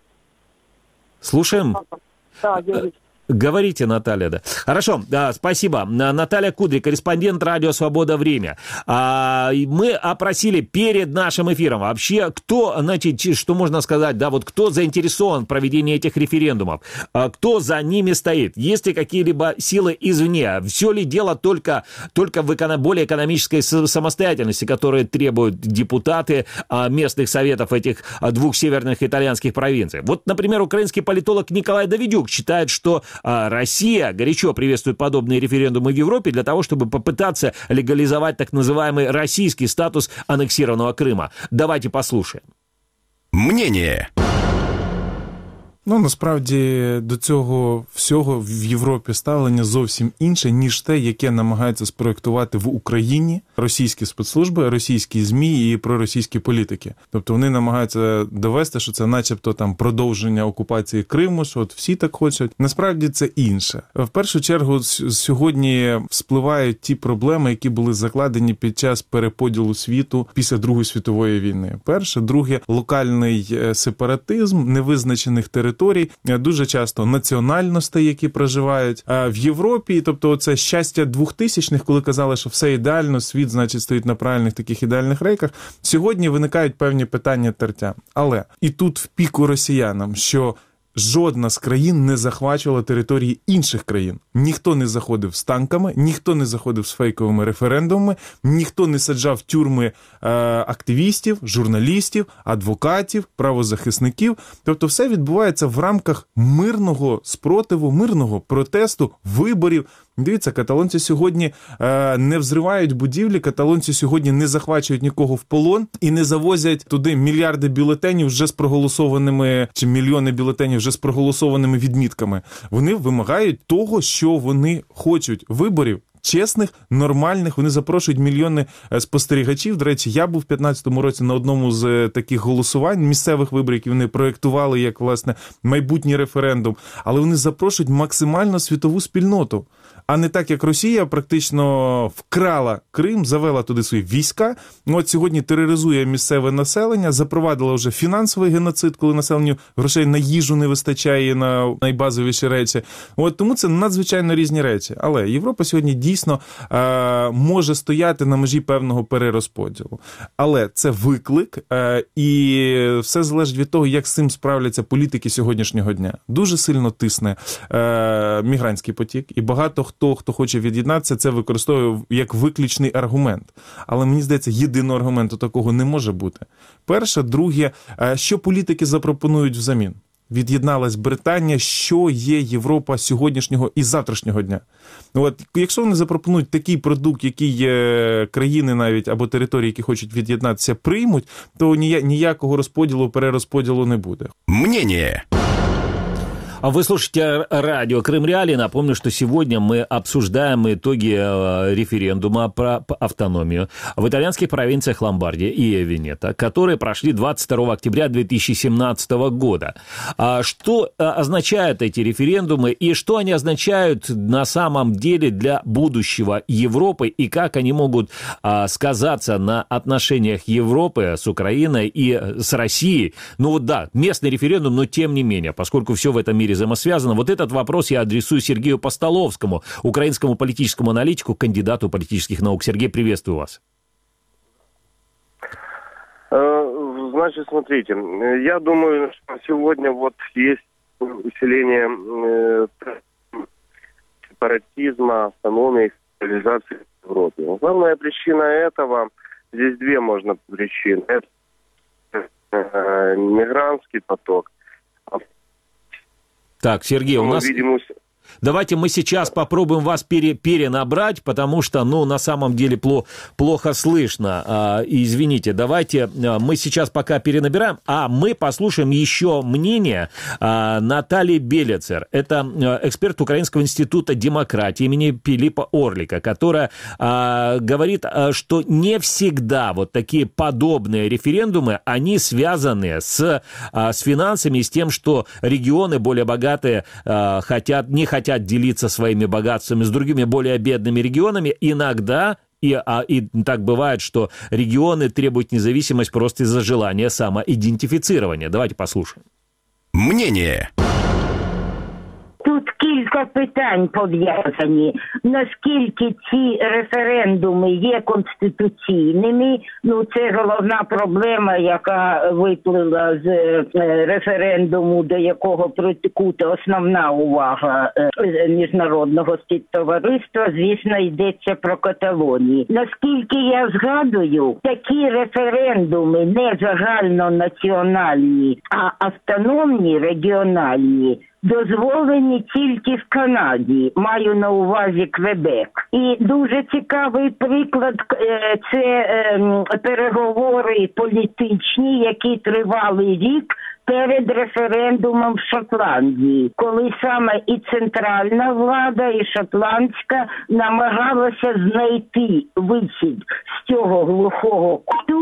Слушаем? Да, говорите. Говорите, Наталья, да. Хорошо, да, спасибо. Наталья Кудрик, корреспондент Радио Свобода в Риме. А, мы опросили перед нашим эфиром вообще, кто, значит, что можно сказать, да, вот кто заинтересован в проведении этих референдумов, а, кто за ними стоит, есть ли какие-либо силы извне, все ли дело только, только в эко- более экономической самостоятельности, которые требуют депутаты а, местных советов этих а, двух северных итальянских провинций. Вот, например, украинский политолог Николай Давидюк считает, что Россия горячо приветствует подобные референдумы в Европе для того, чтобы попытаться легализовать так называемый российский статус аннексированного Крыма. Давайте послушаем. Мнение. Ну, насправді, до цього всього в Європі ставлення зовсім інше, ніж те, яке намагаються спроєктувати в Україні російські спецслужби, російські ЗМІ і проросійські політики. Тобто вони намагаються довести, що це начебто там продовження окупації Криму, що от всі так хочуть. Насправді це інше. В першу чергу сьогодні вспливають ті проблеми, які були закладені під час переподілу світу після Другої світової війни. Перше, друге, локальний сепаратизм невизначених територій, територій, дуже часто національностей, які проживають в Європі. Тобто це щастя двохтисячних, коли казали, що все ідеально, світ, значить, стоїть на правильних таких ідеальних рейках. Сьогодні виникають певні питання тертя. Але і тут в піку росіянам, що жодна з країн не захвачувала території інших країн. Ніхто не заходив з танками, ніхто не заходив з фейковими референдумами, ніхто не саджав в тюрми е, активістів, журналістів, адвокатів, правозахисників. Тобто все відбувається в рамках мирного спротиву, мирного протесту, виборів. Дивіться, каталонці сьогодні е, не взривають будівлі, каталонці сьогодні не захвачують нікого в полон і не завозять туди мільярди бюлетенів вже з проголосованими, чи мільйони бюлетенів вже з проголосованими відмітками. Вони вимагають того, що вони хочуть. Виборів чесних, нормальних. Вони запрошують мільйони спостерігачів. До речі, я був в п'ятнадцятому році на одному з таких голосувань, місцевих виборів, які вони проєктували як, власне, майбутній референдум. Але вони запрошують максимально світову спільноту. А не так, як Росія практично вкрала Крим, завела туди свої війська. От сьогодні тероризує місцеве населення, запровадила вже фінансовий геноцид, коли населенню грошей на їжу не вистачає, на найбазовіші речі. От тому це надзвичайно різні речі. Але Європа сьогодні дійсно е, може стояти на межі певного перерозподілу. Але це виклик, е, і все залежить від того, як з цим справляться політики сьогоднішнього дня. Дуже сильно тисне е, мігрантський потік, і багато хто Хто, хто хоче від'єднатися, це використовує як виключний аргумент. Але мені здається, єдиного аргументу такого не може бути. Перше, друге, що політики запропонують взамін? Від'єдналась Британія, що є Європа сьогоднішнього і завтрашнього дня. От, якщо вони запропонують такий продукт, який країни навіть або території, які хочуть від'єднатися, приймуть, то ніякого розподілу, перерозподілу не буде. Мнение. Вы слушаете радио Крым Реалии. Напомню, что сегодня мы обсуждаем итоги референдума про автономию в итальянских провинциях Ломбардия и Венето, которые прошли двадцать второго октября две тысячи семнадцатого года. Что означают эти референдумы и что они означают на самом деле для будущего Европы и как они могут сказаться на отношениях Европы с Украиной и с Россией? Ну вот да, местный референдум, но тем не менее, поскольку все в этом мире взаимосвязано. Вот этот вопрос я адресую Сергею Постоловскому, украинскому политическому аналитику, кандидату политических наук. Сергей, приветствую вас. Значит, смотрите, я думаю, что сегодня вот есть усиление сепаратизма, автономии, цивилизации в Европе. Главная причина этого, здесь две можно причины. Это мигрантский поток. Так, Сергей, у нас... Давайте мы сейчас попробуем вас пере, перенабрать, потому что, ну, на самом деле пло, плохо слышно. А, извините, давайте мы сейчас пока перенабираем, а мы послушаем еще мнение а, Натальи Белецер. Это эксперт Украинского института демократии имени Пилипа Орлика, которая а, говорит, что не всегда вот такие подобные референдумы, они связаны с, а, с финансами и с тем, что регионы более богатые а, хотят, не хотят хотят делиться своими богатствами с другими более бедными регионами. Иногда, и, а, и так бывает, что регионы требуют независимость просто из-за желания самоидентифицирования. Давайте послушаем. Мнение. Тут кілька питань пов'язані. Наскільки ці референдуми є конституційними? Ну, це головна проблема, яка виплила з референдуму, до якого прикута основна увага міжнародного співтовариства. Звісно, йдеться про Каталонію. Наскільки я згадую, такі референдуми не загальнонаціональні, а автономні, регіональні, дозволені тільки в Канаді, маю на увазі Квебек. І дуже цікавий приклад – це е, переговори політичні, які тривали рік перед референдумом в Шотландії, коли саме і центральна влада, і шотландська намагалася знайти вихід з цього глухого куту,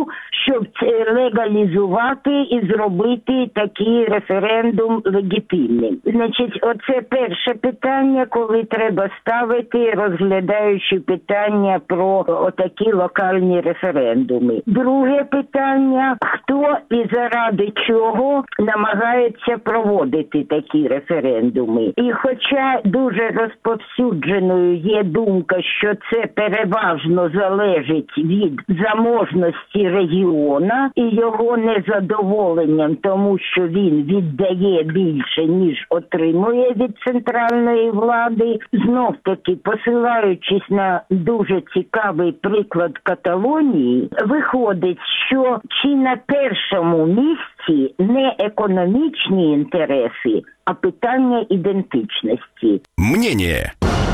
щоб це легалізувати і зробити такий референдум легітимним. Значить, оце перше питання, коли треба ставити, розглядаючи питання про отакі локальні референдуми. Друге питання, хто і заради чого намагається проводити такі референдуми. І хоча дуже розповсюдженою є думка, що це переважно залежить від заможності регіона і його незадоволенням, тому що він віддає більше, ніж отримує від центральної влади, знов-таки посилаючись на дуже цікавий приклад Каталонії, виходить, що чи на першому місці не економічні інтереси, а питання ідентичності. Мнение.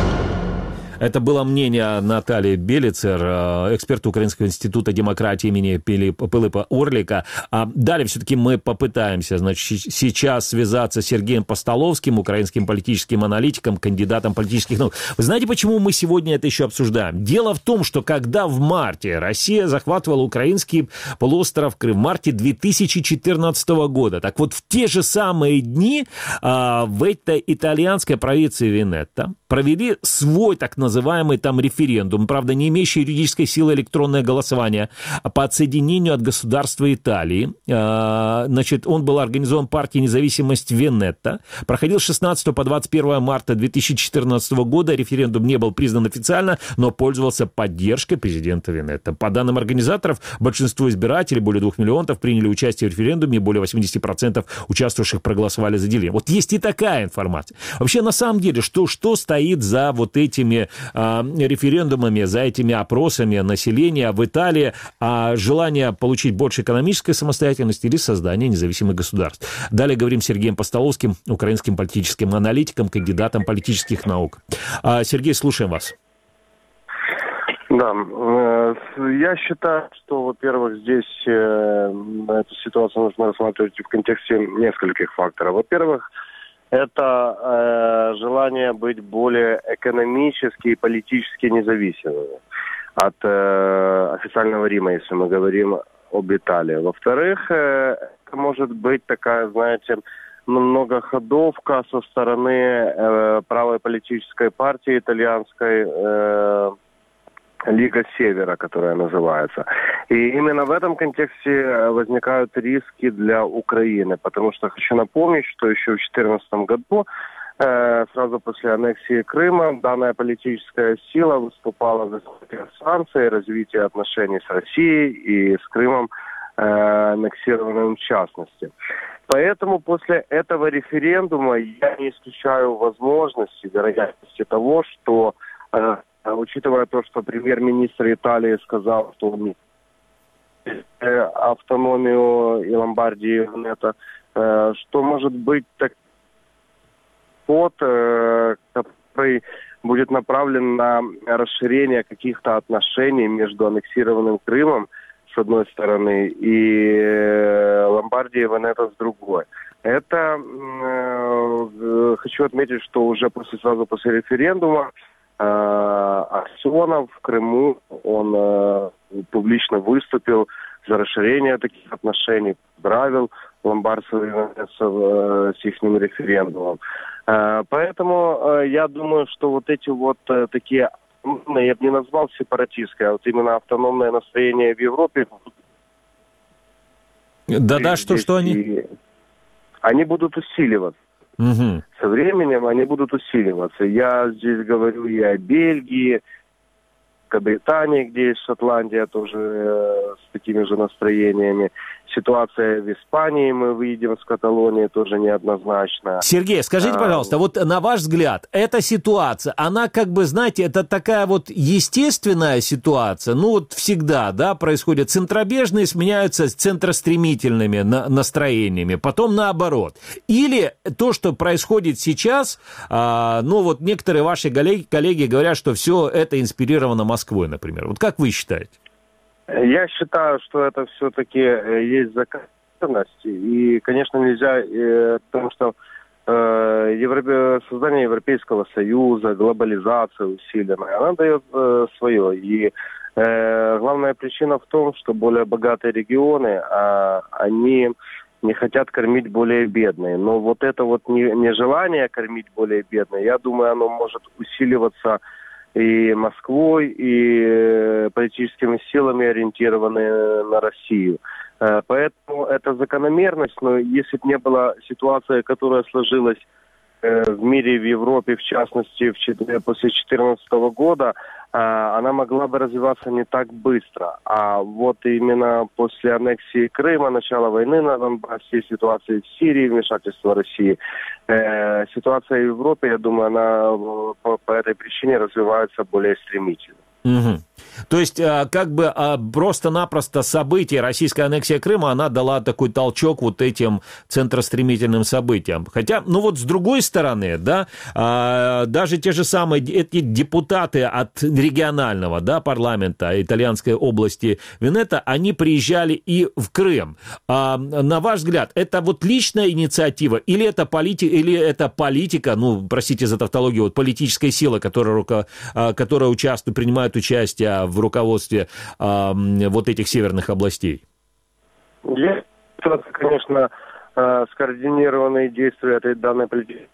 Это было мнение Натальи Белицер, эксперта Украинского института демократии имени Пилипа Орлика. А далее все-таки мы попытаемся, значит, сейчас связаться с Сергеем Постоловским, украинским политическим аналитиком, кандидатом политических наук. Вы знаете, почему мы сегодня это еще обсуждаем? Дело в том, что когда в марте Россия захватывала украинский полуостров Крым, в марте две тысячи четырнадцатого года, так вот в те же самые дни а, в этой итальянской провинции Венето провели свой так называемый там референдум, правда, не имеющий юридической силы электронное голосование, по отсоединению от государства Италии. Значит, он был организован партией «Независимость Венето». Проходил с шестнадцатого по двадцать первое марта две тысячи четырнадцатого года. Референдум не был признан официально, но пользовался поддержкой президента Венето. По данным организаторов, большинство избирателей, более двух миллионов, приняли участие в референдуме, и более восемьдесят процентов участвовавших проголосовали за деление. Вот есть и такая информация. Вообще, на самом деле, что, что стоит за вот этими э, референдумами, за этими опросами населения в Италии, а желание получить больше экономической самостоятельности или создание независимых государств. Далее говорим с Сергеем Постоловским, украинским политическим аналитиком, кандидатом политических наук. А, Сергей, слушаем вас. Да, я считаю, что, во-первых, здесь эту ситуацию нужно рассматривать в контексте нескольких факторов. Во-первых, это э, желание быть более экономически и политически независимыми от э, официального Рима, если мы говорим об Италии. Во-вторых, э, это может быть такая, знаете, многоходовка со стороны э, правой политической партии итальянской, э, Лига Севера, которая называется. И именно в этом контексте возникают риски для Украины, потому что хочу напомнить, что еще в две тысячи четырнадцатом году, э, сразу после аннексии Крыма, данная политическая сила выступала за санкции, развитие отношений с Россией и с Крымом, э, аннексированным в частности. Поэтому после этого референдума я не исключаю возможности, вероятности того, что э, учитывая то, что премьер-министр Италии сказал, что он автономию и Ломбардии, это, что может быть так ход, который будет направлен на расширение каких-то отношений между аннексированным Крымом с одной стороны и Ломбардией и Венето с другой. Это э, хочу отметить, что уже после, сразу после референдума Аксенов в Крыму, он э, публично выступил за расширение таких отношений, поздравил ломбардцев э, с их референдумом. Э, поэтому э, я думаю, что вот эти вот э, такие, я бы не назвал сепаратистские, а вот именно автономное настроение в Европе. Да-да, что, что они? Они будут усиливаться. Угу. Со временем они будут усиливаться. Я здесь говорю и о Бельгии, о Британии, где есть Шотландия, тоже э, с такими же настроениями. Ситуация в Испании, мы выйдем с Каталонии, тоже неоднозначно. Сергей, скажите, пожалуйста, вот на ваш взгляд, эта ситуация, она как бы, знаете, это такая вот естественная ситуация, ну вот всегда, да, происходит, центробежные сменяются центростремительными на- настроениями, потом наоборот. Или то, что происходит сейчас, а, ну вот некоторые ваши коллеги, коллеги говорят, что все это инспирировано Москвой, например. Вот как вы считаете? Я считаю, что это все-таки есть закономерность. И, конечно, нельзя, потому что э, Европе... создание Европейского Союза, глобализация усиленная, она дает э, свое. И э, главная причина в том, что более богатые регионы, э, они не хотят кормить более бедные. Но вот это вот нежелание кормить более бедные, я думаю, оно может усиливаться и Москвой, и политическими силами, ориентированные на Россию. Поэтому это закономерность, но если бы не была ситуация, которая сложилась в мире, в Европе, в частности, в, после две тысячи четырнадцатого года, она могла бы развиваться не так быстро. А вот именно после аннексии Крыма, начала войны на Донбассе, ситуации в Сирии, вмешательства России, э, ситуация в Европе, я думаю, она по, по этой причине развивается более стремительно. Угу. То есть, как бы просто-напросто событие, российская аннексия Крыма, она дала такой толчок вот этим центростремительным событиям. Хотя, ну вот с другой стороны, да, даже те же самые эти депутаты от регионального, да, парламента итальянской области Венето, они приезжали и в Крым. На ваш взгляд, это вот личная инициатива или это, полити... или это политика, ну, простите за тавтологию, вот политическая сила, которая, руко... которая участвует, принимает участие в руководстве э, вот этих северных областей? Есть, конечно, э, скоординированные действия этой данной политики.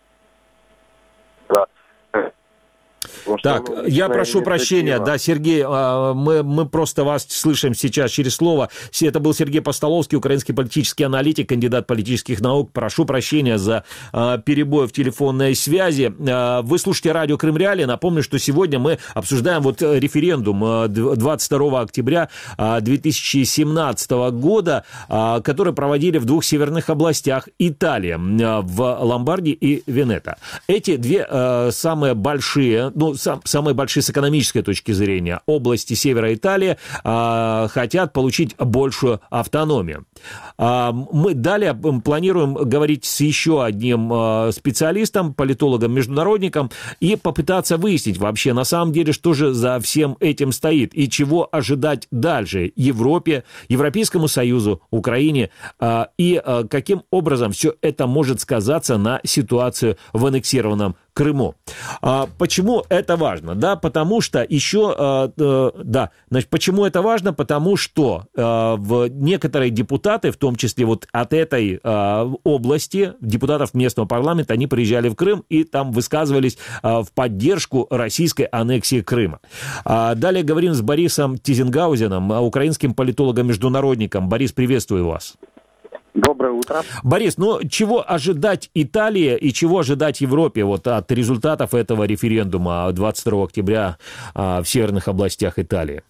Так, я прошу прощения, да, Сергей, мы, мы просто вас слышим сейчас через слово. Это был Сергей Постоловский, украинский политический аналитик, кандидат политических наук. Прошу прощения за перебой в телефонной связи. Вы слушаете радио Крым Реалии. Напомню, что сегодня мы обсуждаем вот референдум двадцать второго октября две тысячи семнадцатого года, который проводили в двух северных областях Италии, в Ломбардии и Венето. Эти две самые большие, ну, сам, самые большие с экономической точки зрения области севера Италии э, хотят получить большую автономию. Э, мы далее планируем говорить с еще одним э, специалистом, политологом, международником и попытаться выяснить вообще на самом деле, что же за всем этим стоит и чего ожидать дальше Европе, Европейскому Союзу, Украине э, и э, каким образом все это может сказаться на ситуацию в аннексированном Крыму. А, почему это важно? Да, потому что еще, э, э, да, значит, почему это важно? Потому что э, в некоторые депутаты, в том числе вот от этой э, области, депутатов местного парламента, они приезжали в Крым и там высказывались э, в поддержку российской аннексии Крыма. А, далее говорим с Борисом Тизенгаузеном, украинским политологом-международником. Борис, приветствую вас. Доброе утро. Борис, ну чего ожидать Италии и чего ожидать Европе вот от результатов этого референдума двадцать второго октября а, в северных областях Италии?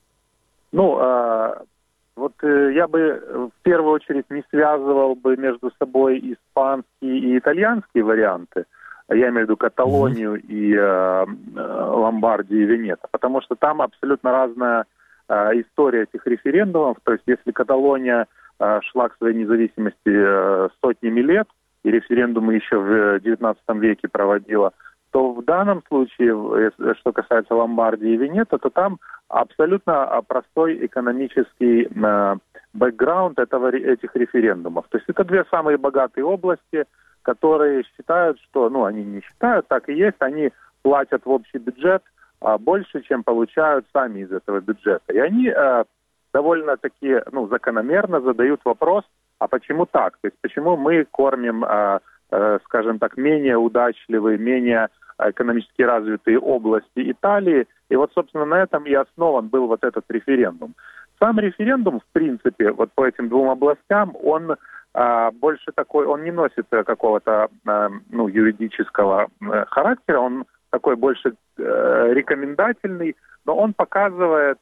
Ну, а, вот э, я бы в первую очередь не связывал бы между собой испанские и итальянские варианты. Я имею в виду Каталонию mm-hmm. и э, Ломбардию и Венето, потому что там абсолютно разная э, история этих референдумов. То есть если Каталония шла к своей независимости сотнями лет, и референдумы еще в девятнадцатом веке проводила, то в данном случае, что касается Ломбардии и Венето, то там абсолютно простой экономический бэкграунд этого, этих референдумов. То есть это две самые богатые области, которые считают, что, ну, они не считают, так и есть, они платят в общий бюджет больше, чем получают сами из этого бюджета. И они довольно-таки, ну, закономерно задают вопрос, а почему так? То есть почему мы кормим, э, э, скажем так, менее удачливые, менее экономически развитые области Италии? И вот, собственно, на этом и основан был вот этот референдум. Сам референдум, в принципе, вот по этим двум областям, он э, больше такой, он не носит какого-то, э, ну, юридического э, характера, он такой больше э, рекомендательный, но он показывает,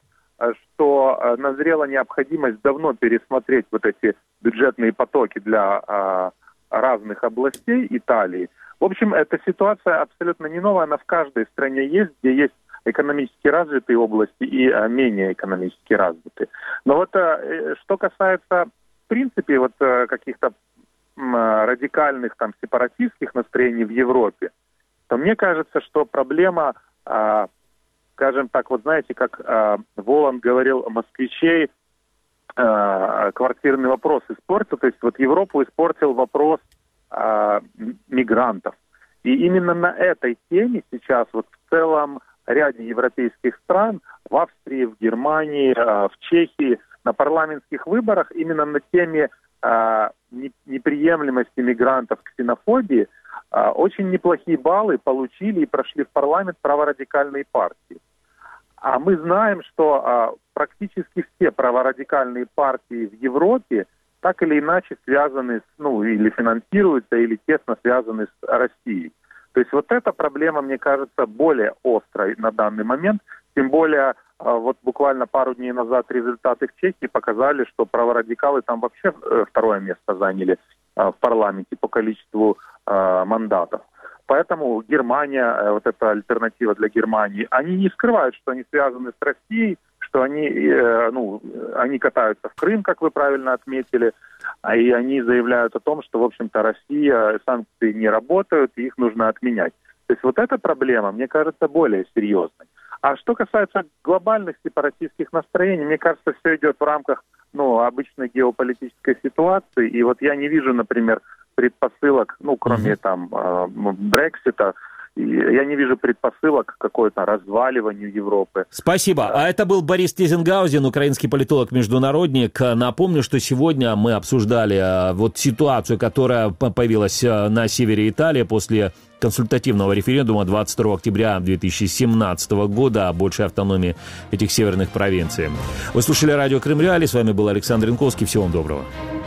что назрела необходимость давно пересмотреть вот эти бюджетные потоки для а, разных областей Италии. В общем, эта ситуация абсолютно не новая, она в каждой стране есть, где есть экономически развитые области и а, менее экономически развитые. Но вот а, что касается, в принципе, вот а, каких-то а, радикальных там сепаратистских настроений в Европе, то мне кажется, что проблема... А, скажем так, вот знаете, как э, Воланд говорил, москвичей э, квартирный вопрос испортил. То есть вот Европу испортил вопрос э, мигрантов. И именно на этой теме сейчас вот в целом ряде европейских стран, в Австрии, в Германии, э, в Чехии, на парламентских выборах именно на теме э, неприемлемости мигрантов, ксенофобии, э, очень неплохие баллы получили и прошли в парламент праворадикальные партии. А мы знаем, что э, практически все праворадикальные партии в Европе так или иначе связаны, с, ну, или финансируются, или тесно связаны с Россией. То есть вот эта проблема, мне кажется, более острой на данный момент. Тем более, вот буквально пару дней назад результаты в Чехии показали, что праворадикалы там вообще второе место заняли в парламенте по количеству мандатов. Поэтому Германия, вот эта альтернатива для Германии, они не скрывают, что они связаны с Россией, что они, ну, они катаются в Крым, как вы правильно отметили, и они заявляют о том, что, в общем-то, Россия, санкции не работают, и их нужно отменять. То есть вот эта проблема, мне кажется, более серьезной. А что касается глобальных сепаратистских настроений, мне кажется, все идет в рамках, ну, обычной геополитической ситуации, и вот я не вижу, например, предпосылок, ну, кроме там Брексита, я не вижу предпосылок к какой-то разваливанию Европы. Спасибо. А это был Борис Тизенгаузен, украинский политолог-международник. Напомню, что сегодня мы обсуждали вот ситуацию, которая появилась на севере Италии после консультативного референдума двадцать второго октября две тысячи семнадцатого года о большей автономии этих северных провинций. Вы слушали радио Крым Реалии. С вами был Александр Янковский. Всего вам доброго.